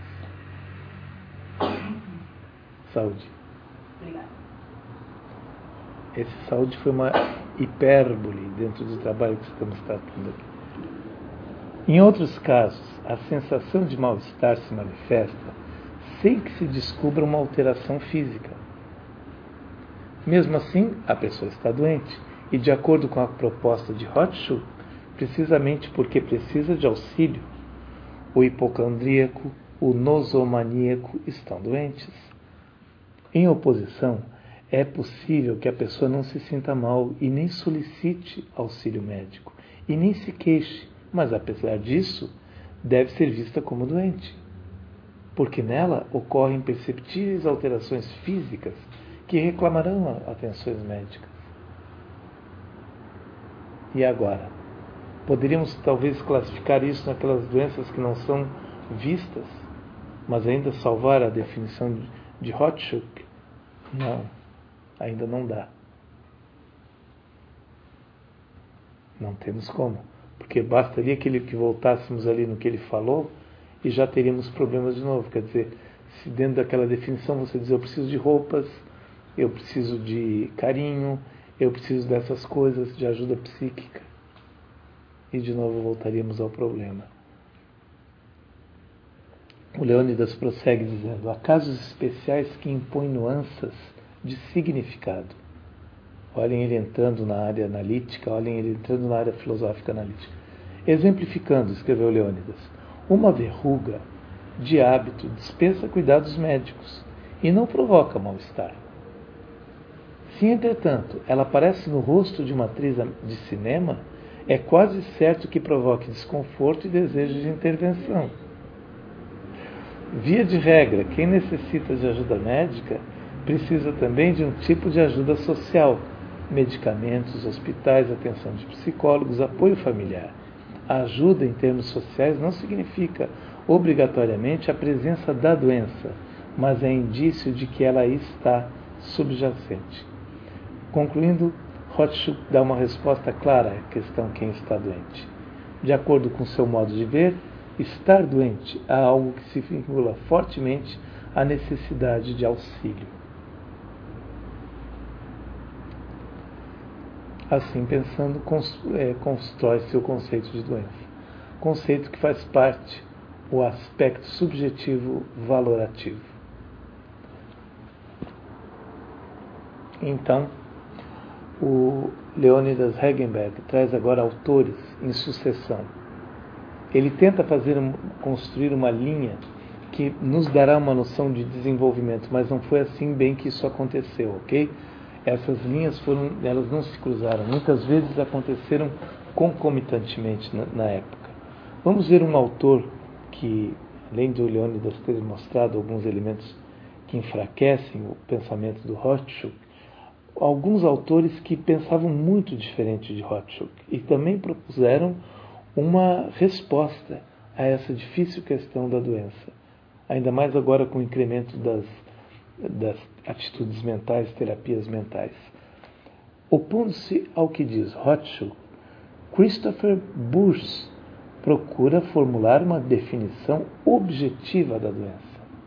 Saúde. Obrigada. Esse saúde foi uma hipérbole dentro do trabalho que estamos tratando aqui. Em outros casos, a sensação de mal-estar se manifesta sem que se descubra uma alteração física. Mesmo assim, a pessoa está doente e, de acordo com a proposta de Rothschild, precisamente porque precisa de auxílio, o hipocondríaco, o nosomaníaco estão doentes. Em oposição, é possível que a pessoa não se sinta mal e nem solicite auxílio médico e nem se queixe, mas apesar disso, deve ser vista como doente, porque nela ocorrem perceptíveis alterações físicas que reclamarão atenções médicas. E agora? Poderíamos talvez classificar isso naquelas doenças que não são vistas, mas ainda salvar a definição de Rothschild? Não, ainda não dá. Não temos como, porque bastaria que, ele, que voltássemos ali no que ele falou e já teríamos problemas de novo. Quer dizer, se dentro daquela definição você diz: eu preciso de roupas, eu preciso de carinho, eu preciso dessas coisas, de ajuda psíquica, e de novo voltaríamos ao problema. O Leônidas prossegue dizendo: há casos especiais que impõem nuances de significado. Olhem ele entrando na área analítica, olhem ele entrando na área filosófica analítica. Exemplificando, escreveu Leônidas, uma verruga de hábito dispensa cuidados médicos e não provoca mal-estar. Se, entretanto, ela aparece no rosto de uma atriz de cinema, é quase certo que provoque desconforto e desejo de intervenção. Via de regra, quem necessita de ajuda médica precisa também de um tipo de ajuda social, medicamentos, hospitais, atenção de psicólogos, apoio familiar. A ajuda em termos sociais não significa obrigatoriamente a presença da doença, mas é indício de que ela aí está subjacente. Concluindo, Rothschild dá uma resposta clara à questão quem está doente. De acordo com seu modo de ver, estar doente é algo que se vincula fortemente à necessidade de auxílio. Assim pensando, constrói-se o conceito de doença. Conceito que faz parte o aspecto subjetivo valorativo. Então, o Leônidas Hegenberg traz agora autores em sucessão. Ele tenta fazer, construir uma linha que nos dará uma noção de desenvolvimento, mas não foi assim bem que isso aconteceu, ok? Essas linhas foram, elas não se cruzaram, muitas vezes aconteceram concomitantemente na, na época. Vamos ver um autor que, além de Leônidas ter mostrado alguns elementos que enfraquecem o pensamento do Rothschild, alguns autores que pensavam muito diferente de Rothschild e também propuseram uma resposta a essa difícil questão da doença, ainda mais agora com o incremento das, das atitudes mentais, terapias mentais. Opondo-se ao que diz Rothschild, Christopher Busch procura formular uma definição objetiva da doença.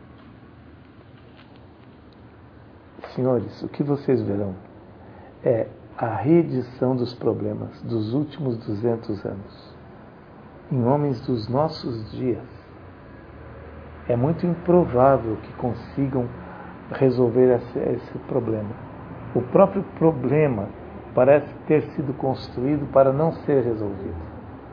Senhores, o que vocês verão é a reedição dos problemas dos últimos duzentos anos em homens dos nossos dias. É muito improvável que consigam resolver esse, esse problema. O próprio problema parece ter sido construído para não ser resolvido.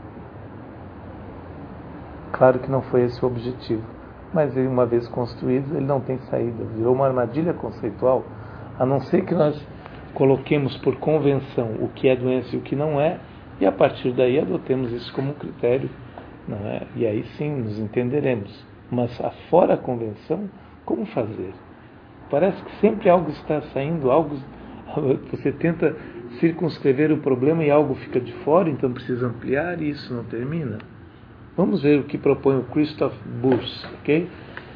Claro que não foi esse o objetivo, mas ele, uma vez construído, ele não tem saída. Virou uma armadilha conceitual, a não ser que nós coloquemos por convenção o que é doença e o que não é, e a partir daí adotemos isso como um critério, não é? E aí sim nos entenderemos. Mas fora a convenção, como fazer? Parece que sempre algo está saindo, algo, você tenta circunscrever o problema e algo fica de fora, então precisa ampliar e isso não termina. Vamos ver o que propõe o Christoph Busch, ok?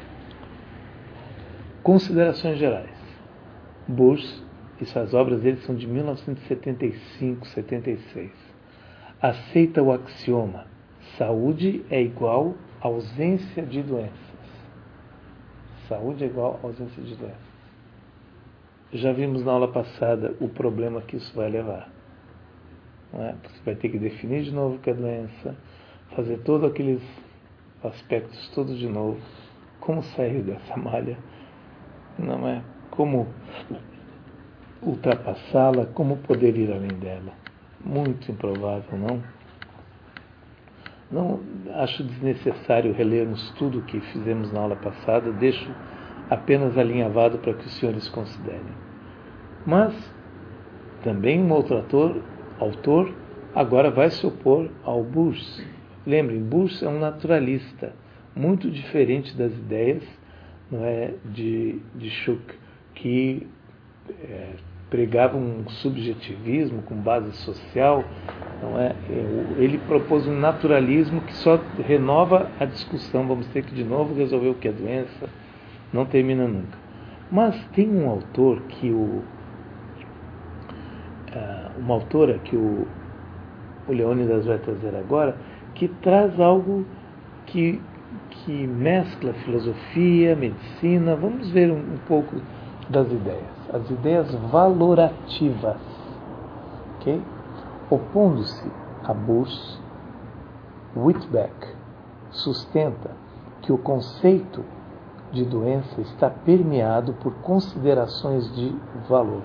Considerações gerais. Busch, isso, as obras dele são de mil novecentos e setenta e cinco, setenta e seis. Aceita o axioma: saúde é igual a ausência de doenças. Saúde é igual a ausência de doenças. Já vimos na aula passada o problema que isso vai levar. Não é? Você vai ter que definir de novo o que é doença, fazer todos aqueles aspectos todos de novo, como sair dessa malha, não é? Como ultrapassá-la, como poder ir além dela. Muito improvável, não? Não acho desnecessário relermos tudo o que fizemos na aula passada, deixo apenas alinhavado para que os senhores considerem. Mas também um outro autor, autor agora vai se opor ao Busch. Lembrem, Busch é um naturalista, muito diferente das ideias, não é, de, de Schuck, que é, pregava um subjetivismo com base social. Não é? Ele propôs um naturalismo que só renova a discussão. Vamos ter que de novo resolver o que é doença, não termina nunca. Mas tem um autor que o uh, uma autora que o, o Leônidas vai trazer agora, que traz algo que, que mescla filosofia, medicina. Vamos ver um, um pouco das ideias, as ideias valorativas, ok? Opondo-se a Busch, Whitbeck sustenta que o conceito de doença está permeado por considerações de valor.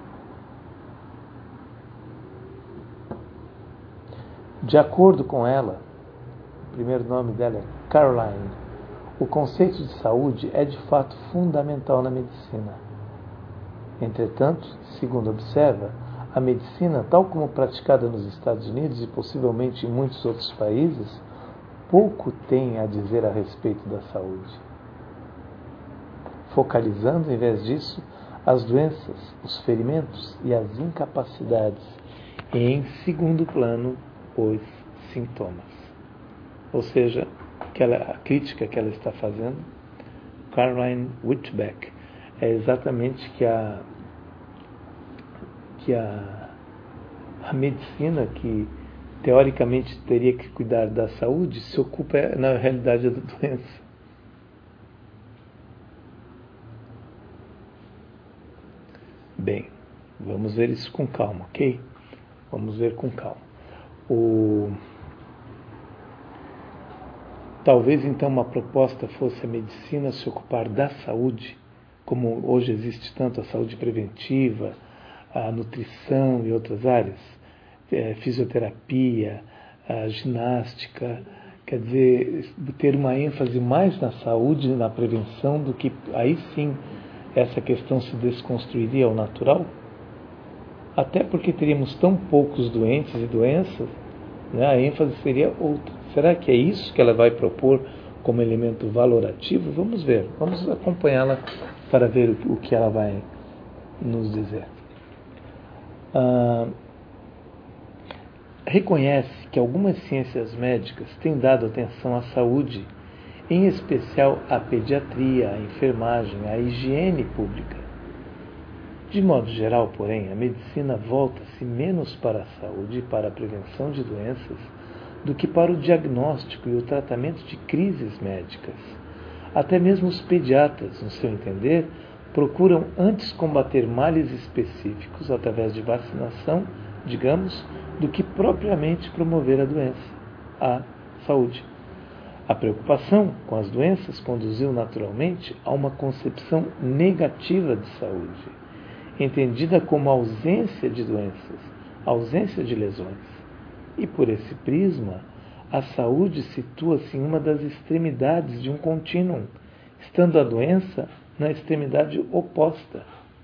De acordo com ela, o primeiro nome dela é Caroline, o conceito de saúde é de fato fundamental na medicina. Entretanto, segundo observa, a medicina, tal como praticada nos Estados Unidos e possivelmente em muitos outros países, pouco tem a dizer a respeito da saúde, focalizando, em vez disso, as doenças, os ferimentos e as incapacidades, e em segundo plano, os sintomas. Ou seja, aquela, a crítica que ela está fazendo, Caroline Whitbeck, é exatamente que a que a, a medicina, que teoricamente teria que cuidar da saúde, se ocupa na realidade da doença. Bem, vamos ver isso com calma, ok? Vamos ver com calma. O... Talvez então uma proposta fosse a medicina se ocupar da saúde, como hoje existe tanto a saúde preventiva, a nutrição e outras áreas, é, fisioterapia, a ginástica, quer dizer, ter uma ênfase mais na saúde, na prevenção, do que aí sim essa questão se desconstruiria ao natural? Até porque teríamos tão poucos doentes e doenças, né, a ênfase seria outra. Será que é isso que ela vai propor como elemento valorativo, vamos ver, vamos acompanhá-la para ver o, o que ela vai nos dizer. Ah, reconhece que algumas ciências médicas têm dado atenção à saúde, em especial à pediatria, à enfermagem, à higiene pública. De modo geral, porém, a medicina volta-se menos para a saúde e para a prevenção de doenças do que para o diagnóstico e o tratamento de crises médicas. Até mesmo os pediatras, no seu entender, procuram antes combater males específicos através de vacinação, digamos, do que propriamente promover a doença, a saúde. A preocupação com as doenças conduziu naturalmente a uma concepção negativa de saúde, entendida como ausência de doenças, ausência de lesões. E por esse prisma, a saúde situa-se em uma das extremidades de um contínuo, estando a doença na extremidade oposta.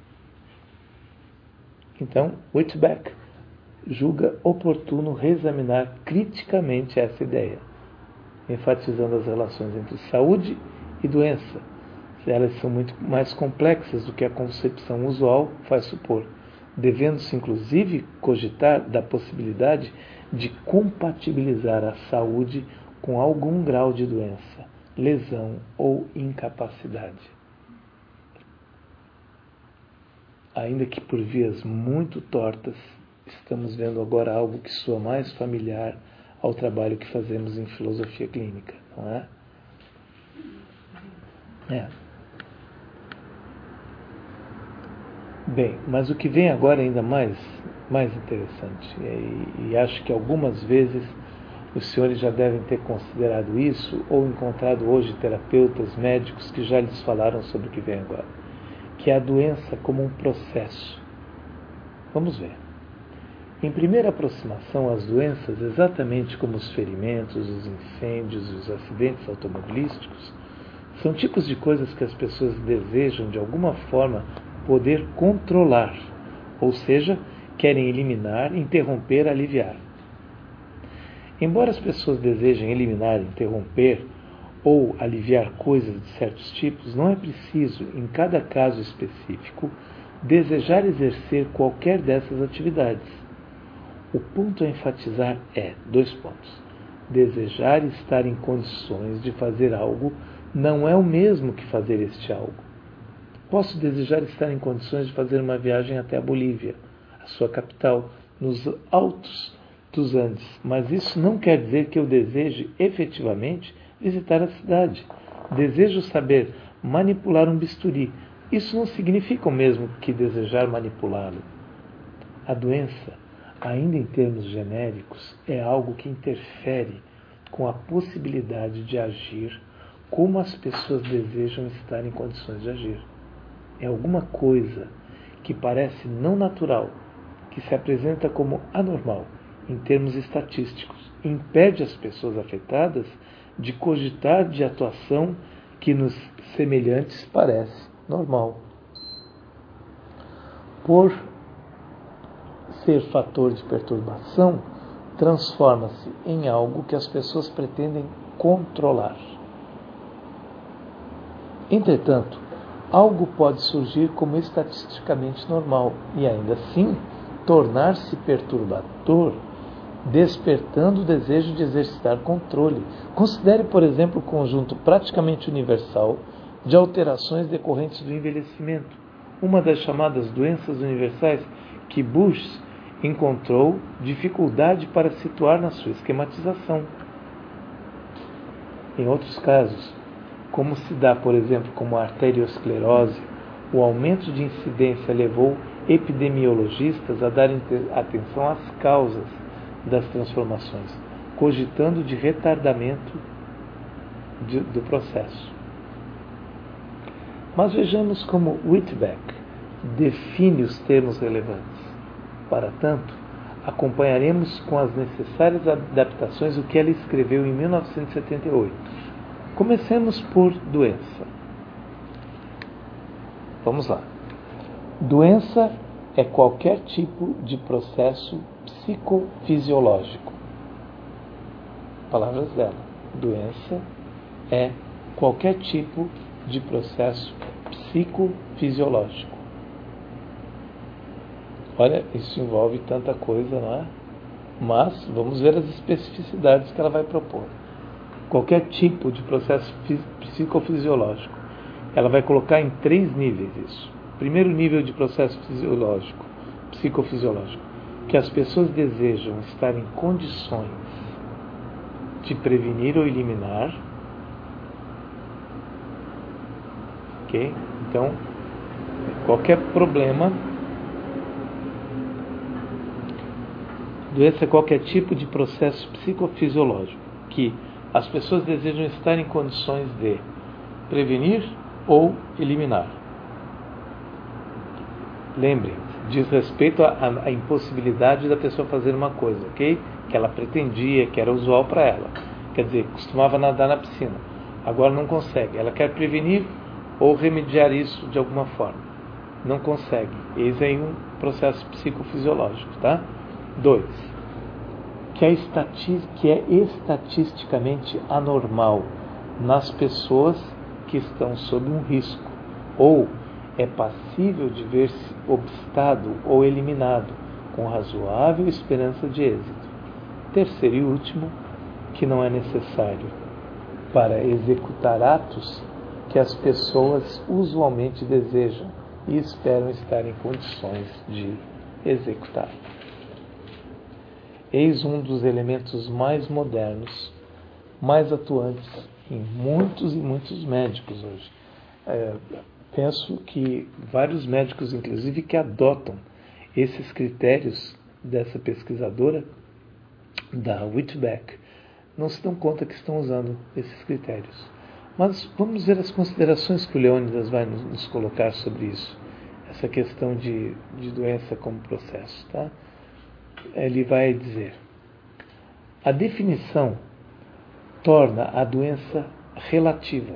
Então, Whitbeck julga oportuno reexaminar criticamente essa ideia, enfatizando as relações entre saúde e doença. Elas são muito mais complexas do que a concepção usual faz supor, devendo-se inclusive cogitar da possibilidade de compatibilizar a saúde com algum grau de doença, lesão ou incapacidade. Ainda que por vias muito tortas, estamos vendo agora algo que soa mais familiar ao trabalho que fazemos em filosofia clínica, não é? É. Bem, mas o que vem agora é ainda mais, mais interessante, e, e acho que algumas vezes os senhores já devem ter considerado isso ou encontrado hoje terapeutas médicos que já lhes falaram sobre o que vem agora, que é a doença como um processo. Vamos ver. Em primeira aproximação, as doenças, exatamente como os ferimentos, os incêndios e os acidentes automobilísticos, são tipos de coisas que as pessoas desejam, de alguma forma, poder controlar, ou seja, querem eliminar, interromper, aliviar. Embora as pessoas desejem eliminar, interromper ou aliviar coisas de certos tipos, não é preciso, em cada caso específico, desejar exercer qualquer dessas atividades. O ponto a enfatizar é, dois pontos, desejar estar em condições de fazer algo não é o mesmo que fazer este algo. Posso desejar estar em condições de fazer uma viagem até a Bolívia, a sua capital, nos altos dos Andes, mas isso não quer dizer que eu deseje efetivamente visitar a cidade. Desejo saber manipular um bisturi. Isso não significa o mesmo que desejar manipulá-lo. A doença, ainda em termos genéricos, é algo que interfere com a possibilidade de agir como as pessoas desejam estar em condições de agir. É alguma coisa que parece não natural, que se apresenta como anormal em termos estatísticos, impede as pessoas afetadas de cogitar de atuação que nos semelhantes parece normal. Por ser fator de perturbação, transforma-se em algo que as pessoas pretendem controlar. Entretanto, algo pode surgir como estatisticamente normal e ainda assim tornar-se perturbador, despertando o desejo de exercitar controle. Considere, por exemplo, o conjunto praticamente universal de alterações decorrentes do envelhecimento, uma das chamadas doenças universais que Bush encontrou dificuldade para situar na sua esquematização. Em outros casos, como se dá, por exemplo, como a arteriosclerose, o aumento de incidência levou epidemiologistas a darem atenção às causas das transformações, cogitando de retardamento de, do processo. Mas vejamos como Whitbeck define os termos relevantes. Para tanto, acompanharemos com as necessárias adaptações o que ela escreveu em mil novecentos e setenta e oito. Comecemos por doença. Vamos lá. Doença é qualquer tipo de processo psicofisiológico. Palavras dela. Doença é qualquer tipo de processo psicofisiológico. Olha, isso envolve tanta coisa, não é? Mas vamos ver as especificidades que ela vai propor. Qualquer tipo de processo psicofisiológico. Ela vai colocar em três níveis isso. Primeiro nível de processo fisiológico, psicofisiológico, que as pessoas desejam estar em condições de prevenir ou eliminar. Ok? Então, qualquer problema, doença é qualquer tipo de processo psicofisiológico que as pessoas desejam estar em condições de prevenir ou eliminar. Lembrem, diz respeito à impossibilidade da pessoa fazer uma coisa, ok? Que ela pretendia, que era usual para ela. Quer dizer, costumava nadar na piscina. Agora não consegue. Ela quer prevenir ou remediar isso de alguma forma. Não consegue. Eis aí um processo psicofisiológico, tá? Dois, que é, estati- que é estatisticamente anormal nas pessoas que estão sob um risco, ou é passível de ver-se obstado ou eliminado, com razoável esperança de êxito. Terceiro e último, que não é necessário para executar atos que as pessoas usualmente desejam e esperam estar em condições de executar. Eis um dos elementos mais modernos, mais atuantes em muitos e muitos médicos hoje. É, penso que vários médicos, inclusive, que adotam esses critérios dessa pesquisadora, da Whitbeck, não se dão conta que estão usando esses critérios. Mas vamos ver as considerações que o Leônidas vai nos colocar sobre isso, essa questão de, de doença como processo. Tá? Ele vai dizer: a definição torna a doença relativa.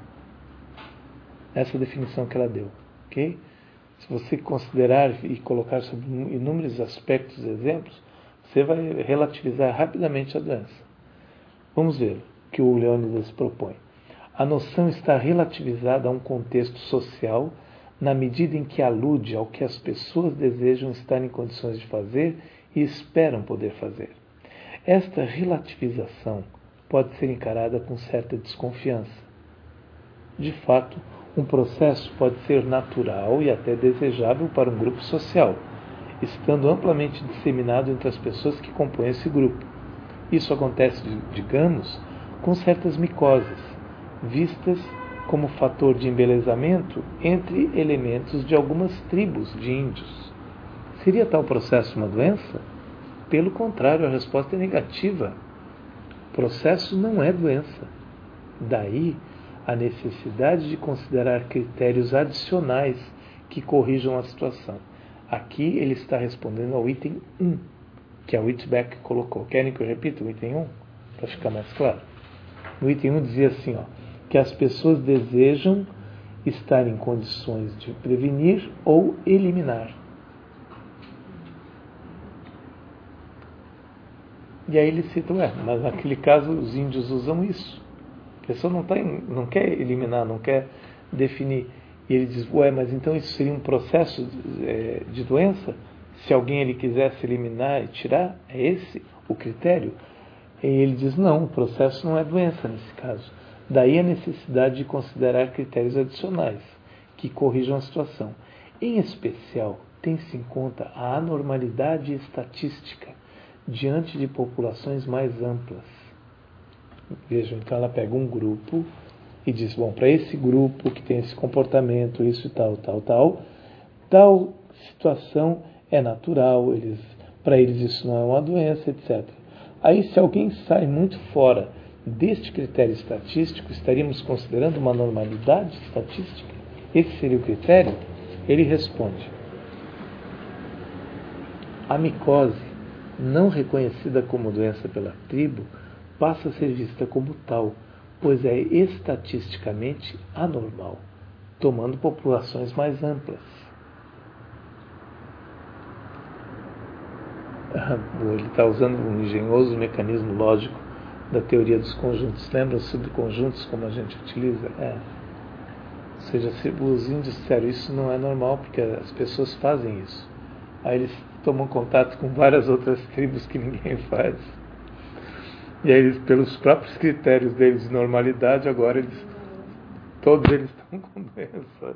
Essa definição que ela deu, ok? Se você considerar e colocar sobre inúmeros aspectos e exemplos, você vai relativizar rapidamente a doença. Vamos ver o que o Leônidas propõe. A noção está relativizada a um contexto social na medida em que alude ao que as pessoas desejam estar em condições de fazer e esperam poder fazer. Esta relativização pode ser encarada com certa desconfiança. De fato, um processo pode ser natural e até desejável para um grupo social, estando amplamente disseminado entre as pessoas que compõem esse grupo. Isso acontece, digamos, com certas micoses, vistas como fator de embelezamento entre elementos de algumas tribos de índios. Seria tal processo uma doença? Pelo contrário, a resposta é negativa. O processo não é doença. Daí a necessidade de considerar critérios adicionais que corrijam a situação. Aqui ele está respondendo ao item um, que a Whitbeck colocou. Querem que eu repita o item um? Para ficar mais claro. No item um dizia assim, ó, que as pessoas desejam estar em condições de prevenir ou eliminar. E aí ele cita, ué, mas naquele caso os índios usam isso. A pessoa não, tá em, não quer eliminar, não quer definir. E ele diz, ué, mas então isso seria um processo de, é, de doença? Se alguém ele quisesse eliminar e tirar, é esse o critério? E ele diz, não, o processo não é doença nesse caso. Daí a necessidade de considerar critérios adicionais que corrijam a situação. Em especial, tem-se em conta a anormalidade estatística diante de populações mais amplas. Vejam, então ela pega um grupo e diz, bom, para esse grupo que tem esse comportamento, isso e tal, tal, tal, tal situação é natural, eles, para eles isso não é uma doença, etcétera. Aí, se alguém sai muito fora deste critério estatístico, estaríamos considerando uma normalidade estatística? Esse seria o critério? Ele responde: a micose, não reconhecida como doença pela tribo, passa a ser vista como tal, pois é estatisticamente anormal, tomando populações mais amplas. Ele está usando um engenhoso mecanismo lógico da teoria dos conjuntos. Lembram sobre conjuntos como a gente utiliza? É. Ou seja, se os índios disseram isso não é normal porque as pessoas fazem isso. Aí eles tomam contato com várias outras tribos que ninguém faz. E aí eles, pelos próprios critérios deles de normalidade, agora eles, todos eles estão com doença.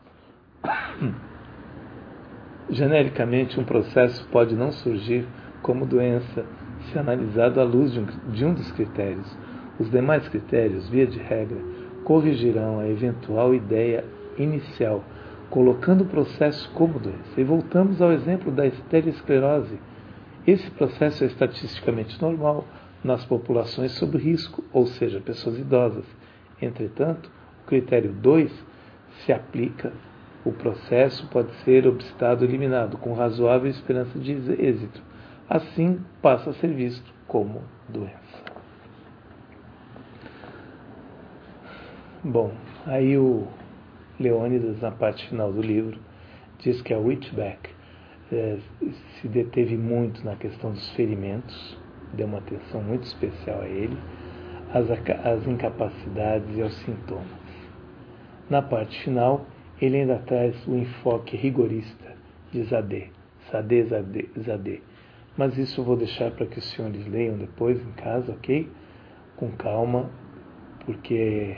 Genericamente, um processo pode não surgir como doença se analisado à luz de um, de um dos critérios. Os demais critérios, via de regra, corrigirão a eventual ideia inicial, colocando o processo como doença. E voltamos ao exemplo da esteroesclerose. Esse processo é estatisticamente normal nas populações sob risco, ou seja, pessoas idosas. Entretanto, o critério dois se aplica. O processo pode ser obstado ou eliminado, com razoável esperança de êxito. Assim, passa a ser visto como doença. Bom, aí o Leônidas, na parte final do livro, diz que a Whitbeck eh, se deteve muito na questão dos ferimentos, deu uma atenção muito especial a ele, as, as incapacidades e aos sintomas. Na parte final, ele ainda traz o enfoque rigorista de Zadé, Zadé, Zadé, Zadé. Mas isso eu vou deixar para que os senhores leiam depois em casa, ok? Com calma, porque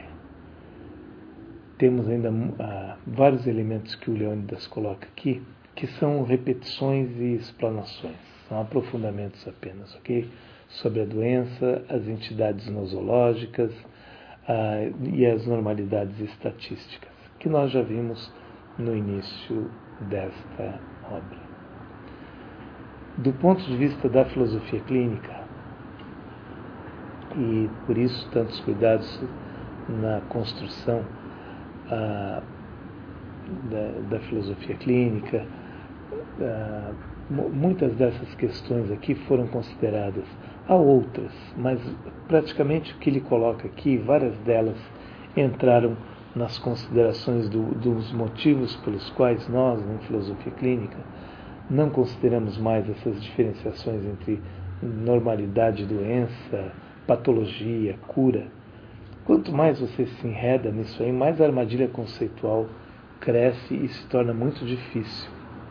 temos ainda ah, vários elementos que o Leônidas coloca aqui, que são repetições e explanações, são aprofundamentos apenas, ok? Sobre a doença, as entidades nosológicas ah, e as normalidades estatísticas, que nós já vimos no início desta obra. Do ponto de vista da filosofia clínica, e por isso tantos cuidados na construção ah, da, da filosofia clínica, ah, muitas dessas questões aqui foram consideradas. Há outras, mas praticamente o que ele coloca aqui, várias delas entraram nas considerações do, dos motivos pelos quais nós, em filosofia clínica, não consideramos mais essas diferenciações entre normalidade, doença, patologia, cura. Quanto mais você se enreda nisso aí, mais a armadilha conceitual cresce e se torna muito difícil.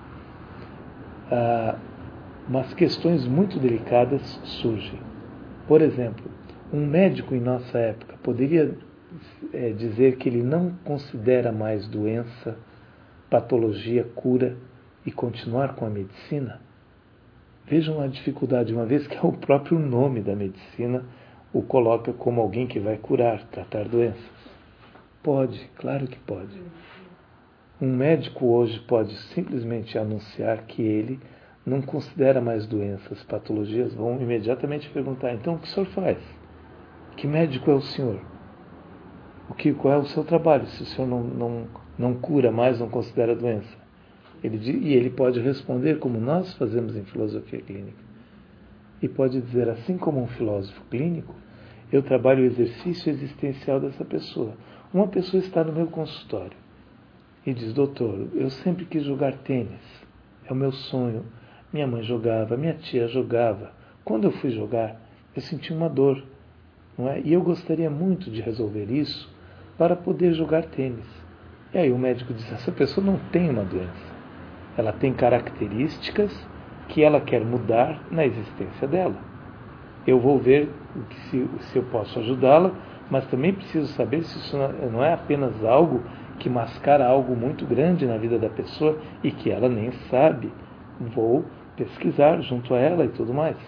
Ah, mas questões muito delicadas surgem. Por exemplo, um médico em nossa época poderia é, dizer que ele não considera mais doença, patologia, cura e continuar com a medicina? Vejam a dificuldade, uma vez que é o próprio nome da medicina o coloca como alguém que vai curar, tratar doenças. Pode, claro que pode. Um médico hoje pode simplesmente anunciar que ele não considera mais doenças, patologias, vão imediatamente perguntar, então o que o senhor faz? Que médico é o senhor? O que, qual é o seu trabalho, se o senhor não, não, não cura mais, não considera doença? Ele, e ele pode responder como nós fazemos em filosofia clínica. E pode dizer, assim como um filósofo clínico, eu trabalho o exercício existencial dessa pessoa. Uma pessoa está no meu consultório e diz, doutor, eu sempre quis jogar tênis, é o meu sonho. Minha mãe jogava, minha tia jogava. Quando eu fui jogar, eu senti uma dor, não é? E eu gostaria muito de resolver isso para poder jogar tênis. E aí o médico diz, essa pessoa não tem uma doença. Ela tem características que ela quer mudar na existência dela. Eu vou ver se, se eu posso ajudá-la, mas também preciso saber se isso não é apenas algo que mascara algo muito grande na vida da pessoa e que ela nem sabe. Vou pesquisar junto a ela e tudo mais.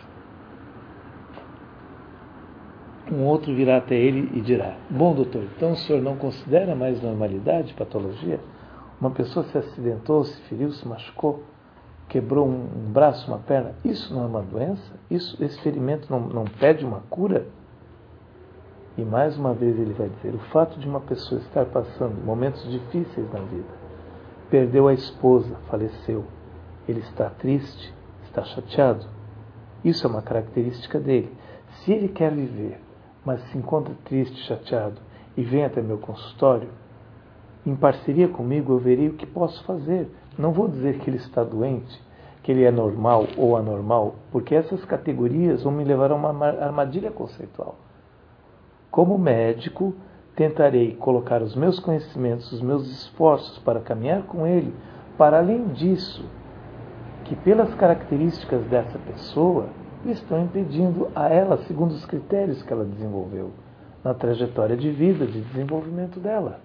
Um outro virá até ele e dirá, bom doutor, então o senhor não considera mais normalidade, patologia? Uma pessoa se acidentou, se feriu, se machucou, quebrou um, um braço, uma perna, isso não é uma doença? Isso, esse ferimento não, não pede uma cura? E mais uma vez ele vai dizer, o fato de uma pessoa estar passando momentos difíceis na vida, perdeu a esposa, faleceu, ele está triste, está chateado, isso é uma característica dele. Se ele quer viver, mas se encontra triste, chateado, e vem até meu consultório, em parceria comigo eu verei o que posso fazer. Não vou dizer que ele está doente, que ele é normal ou anormal, porque essas categorias vão me levar a uma armadilha conceitual. Como médico, tentarei colocar os meus conhecimentos, os meus esforços para caminhar com ele, para além disso, que pelas características dessa pessoa, estão impedindo a ela, segundo os critérios que ela desenvolveu, na trajetória de vida, de desenvolvimento dela.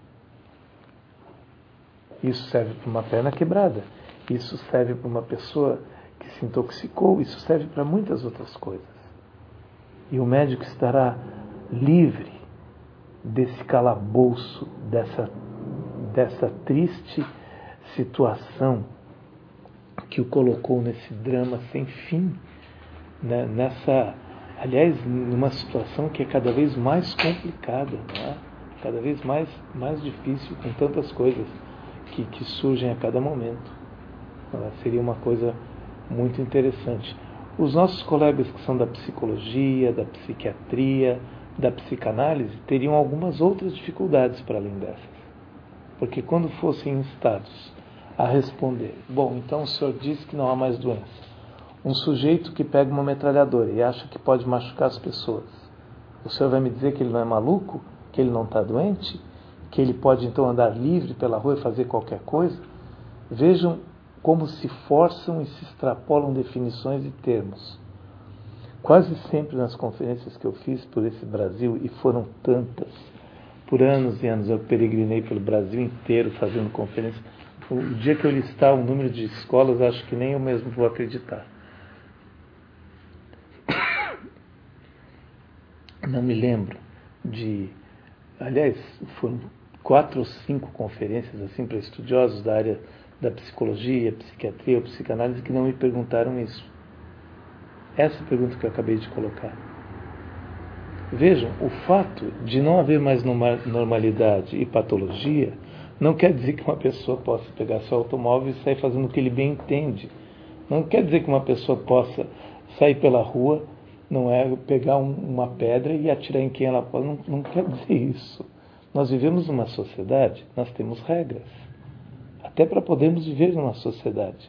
Isso serve para uma perna quebrada, isso serve para uma pessoa que se intoxicou, isso serve para muitas outras coisas. E o médico estará livre desse calabouço, dessa, dessa triste situação que o colocou nesse drama sem fim, né? Nessa, aliás, numa situação que é cada vez mais complicada, não é? Cada vez mais, mais difícil, com tantas coisas que, que surgem a cada momento. Então, seria uma coisa muito interessante. Os nossos colegas que são da psicologia, da psiquiatria, da psicanálise, teriam algumas outras dificuldades para além dessas. Porque quando fossem instados a responder, bom, então o senhor diz que não há mais doença. Um sujeito que pega uma metralhadora e acha que pode machucar as pessoas, o senhor vai me dizer que ele não é maluco? Que ele não está doente? Que ele pode então andar livre pela rua e fazer qualquer coisa? Vejam como se forçam e se extrapolam definições e termos. Quase sempre nas conferências que eu fiz por esse Brasil, e foram tantas, por anos e anos eu peregrinei pelo Brasil inteiro fazendo conferências. O dia que eu listar o número de escolas, acho que nem eu mesmo vou acreditar. Não me lembro de... Aliás, foram quatro ou cinco conferências assim para estudiosos da área da psicologia, psiquiatria ou psicanálise que não me perguntaram isso. Essa pergunta que eu acabei de colocar. Vejam, o fato de não haver mais normalidade e patologia não quer dizer que uma pessoa possa pegar seu automóvel e sair fazendo o que ele bem entende. Não quer dizer que uma pessoa possa sair pela rua, não é, pegar um, uma pedra e atirar em quem ela pode. Não, não quer dizer isso. Nós vivemos numa sociedade, nós temos regras. Até para podermos viver numa sociedade.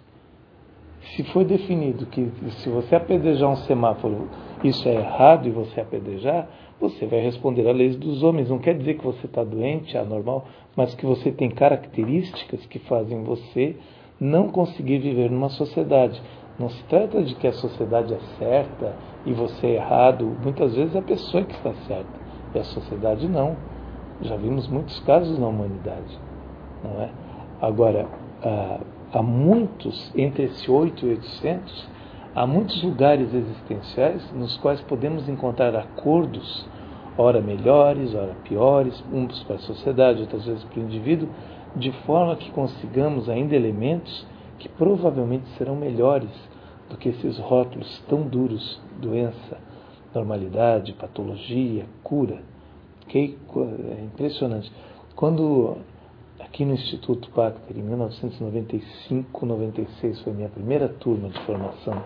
Se foi definido que se você apedrejar um semáforo, isso é errado e você apedrejar, você vai responder às leis dos homens. Não quer dizer que você está doente, anormal, mas que você tem características que fazem você não conseguir viver numa sociedade. Não se trata de que a sociedade é certa e você é errado. Muitas vezes é a pessoa que está certa e a sociedade não. Já vimos muitos casos na humanidade, não é? Agora, há, há muitos, entre esse oito e oitocentos, há muitos lugares existenciais nos quais podemos encontrar acordos, ora melhores, ora piores, uns para a sociedade, outras vezes para o indivíduo, de forma que consigamos ainda elementos que provavelmente serão melhores do que esses rótulos tão duros: doença, normalidade, patologia, cura. Okay? É impressionante. Quando aqui no Instituto Pasteur, em mil novecentos e noventa e cinco, noventa e seis, foi a minha primeira turma de formação,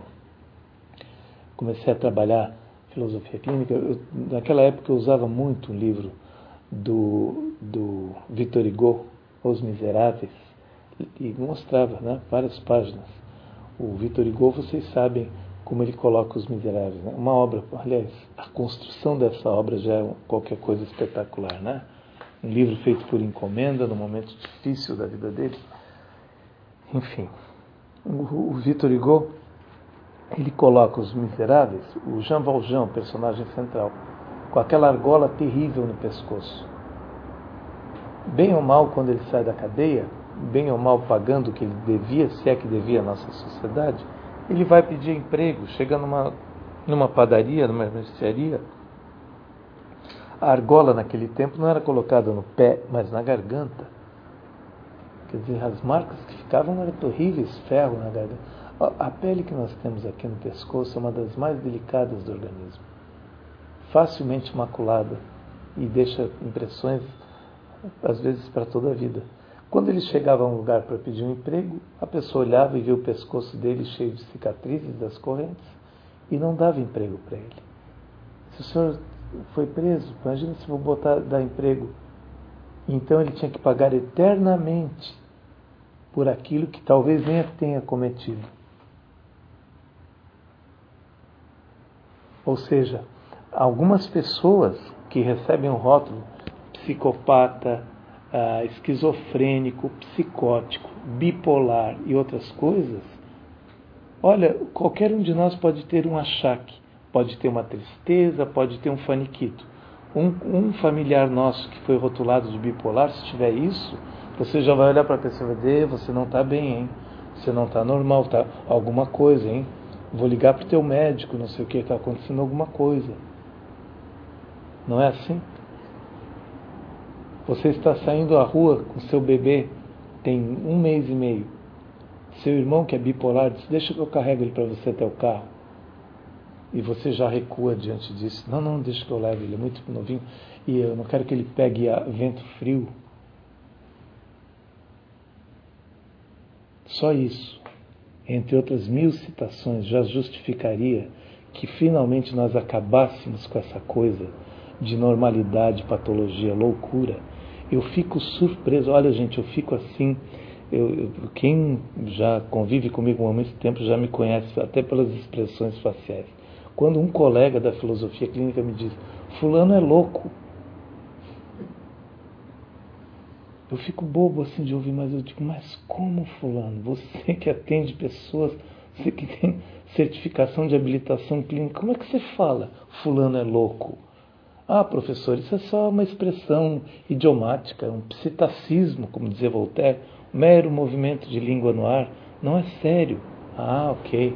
comecei a trabalhar filosofia clínica. Eu, naquela época eu usava muito um livro do, do Victor Hugo, Os Miseráveis, e mostrava, né, várias páginas. O Victor Hugo, vocês sabem como ele coloca Os Miseráveis, né? Uma obra, aliás, a construção dessa obra já é qualquer coisa espetacular, né? Um livro feito por encomenda, num momento difícil da vida dele. Enfim, o, o Victor Hugo, ele coloca Os Miseráveis, o Jean Valjean, o personagem central, com aquela argola terrível no pescoço. Bem ou mal, quando ele sai da cadeia, bem ou mal pagando o que ele devia, se é que devia à nossa sociedade, ele vai pedir emprego, chega numa, numa padaria, numa mercearia. A argola naquele tempo não era colocada no pé, mas na garganta. Quer dizer, as marcas que ficavam eram terríveis, ferro na garganta. A pele que nós temos aqui no pescoço é uma das mais delicadas do organismo. Facilmente maculada e deixa impressões, às vezes, para toda a vida. Quando ele chegava a um lugar para pedir um emprego, a pessoa olhava e via o pescoço dele cheio de cicatrizes das correntes e não dava emprego para ele. Se o senhor foi preso, imagina se vou botar, dar emprego. Então ele tinha que pagar eternamente por aquilo que talvez nem tenha cometido. Ou seja, algumas pessoas que recebem o rótulo psicopata, ah, esquizofrênico, psicótico, bipolar e outras coisas, olha, qualquer um de nós pode ter um achaque, pode ter uma tristeza, pode ter um faniquito. Um, um familiar nosso que foi rotulado de bipolar, se tiver isso, você já vai olhar para a pessoa e vai dizer: você não está bem, hein? Você não está normal, tá alguma coisa, hein? Vou ligar para o teu médico, não sei o que, está acontecendo alguma coisa. Não é assim? Você está saindo à rua com seu bebê, tem um mês e meio. Seu irmão, que é bipolar, diz: deixa que eu carrego ele para você até o carro. E você já recua diante disso. Não, não, deixa que eu leve, ele é muito novinho. E eu não quero que ele pegue vento frio. Só isso, entre outras mil citações, já justificaria que finalmente nós acabássemos com essa coisa de normalidade, patologia, loucura. Eu fico surpreso. Olha, gente, eu fico assim. Eu, eu, quem já convive comigo há muito tempo já me conhece até pelas expressões faciais. Quando um colega da filosofia clínica me diz: fulano é louco, eu fico bobo assim de ouvir, mas eu digo: mas como fulano? Você que atende pessoas, você que tem certificação de habilitação clínica, como é que você fala fulano é louco? Ah, professor, isso é só uma expressão idiomática, um psitacismo, como dizia Voltaire, um mero movimento de língua no ar, não é sério. Ah, ok.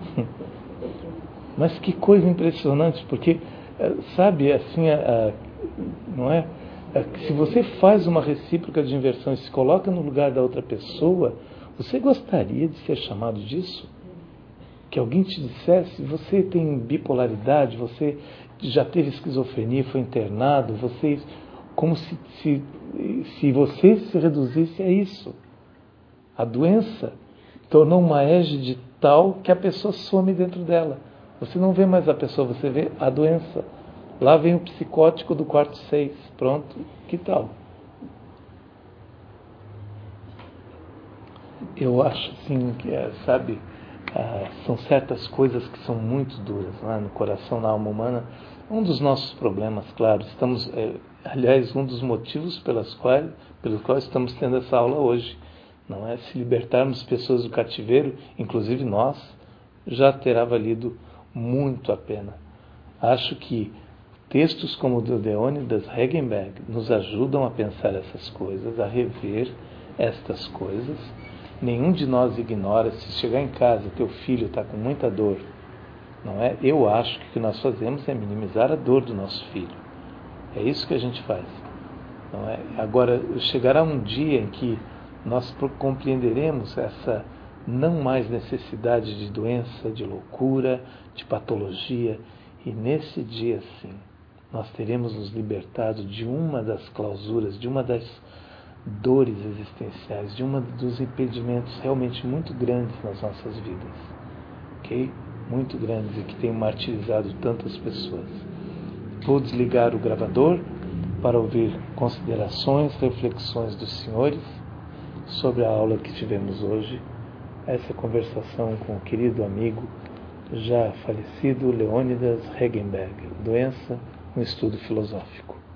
Mas que coisa impressionante, porque, sabe, assim, não é? Se você faz uma recíproca de inversão e se coloca no lugar da outra pessoa, você gostaria de ser chamado disso? Que alguém te dissesse: você tem bipolaridade, você já teve esquizofrenia, foi internado, você, como se, se, se você se reduzisse a isso. A doença tornou uma égide tal que a pessoa some dentro dela. Você não vê mais a pessoa, você vê a doença. Lá vem o psicótico do quarto seis. Pronto, que tal? Eu acho assim que, sabe, ah, são certas coisas que são muito duras, né, no coração, na alma humana. Um dos nossos problemas, claro, estamos, é, aliás, um dos motivos pelas quais, pelos quais estamos tendo essa aula hoje, não é? Se libertarmos pessoas do cativeiro, inclusive nós, já terá valido muito a pena. Acho que textos como o do Leônidas Hegenberg nos ajudam a pensar essas coisas, a rever estas coisas. Nenhum de nós ignora. Se chegar em casa, teu filho está com muita dor, não é? Eu acho que o que nós fazemos é minimizar a dor do nosso filho. É isso que a gente faz, não é? Agora, chegará um dia em que nós compreenderemos essa não mais necessidade de doença, de loucura, de patologia, e nesse dia, sim, nós teremos nos libertado de uma das clausuras, de uma das dores existenciais, de um dos impedimentos realmente muito grandes nas nossas vidas, ok? Muito grandes e que tem martirizado tantas pessoas. Vou desligar o gravador para ouvir considerações, reflexões dos senhores sobre a aula que tivemos hoje, essa conversação com o querido amigo já falecido Leônidas Hegenberg, Doença, um estudo filosófico.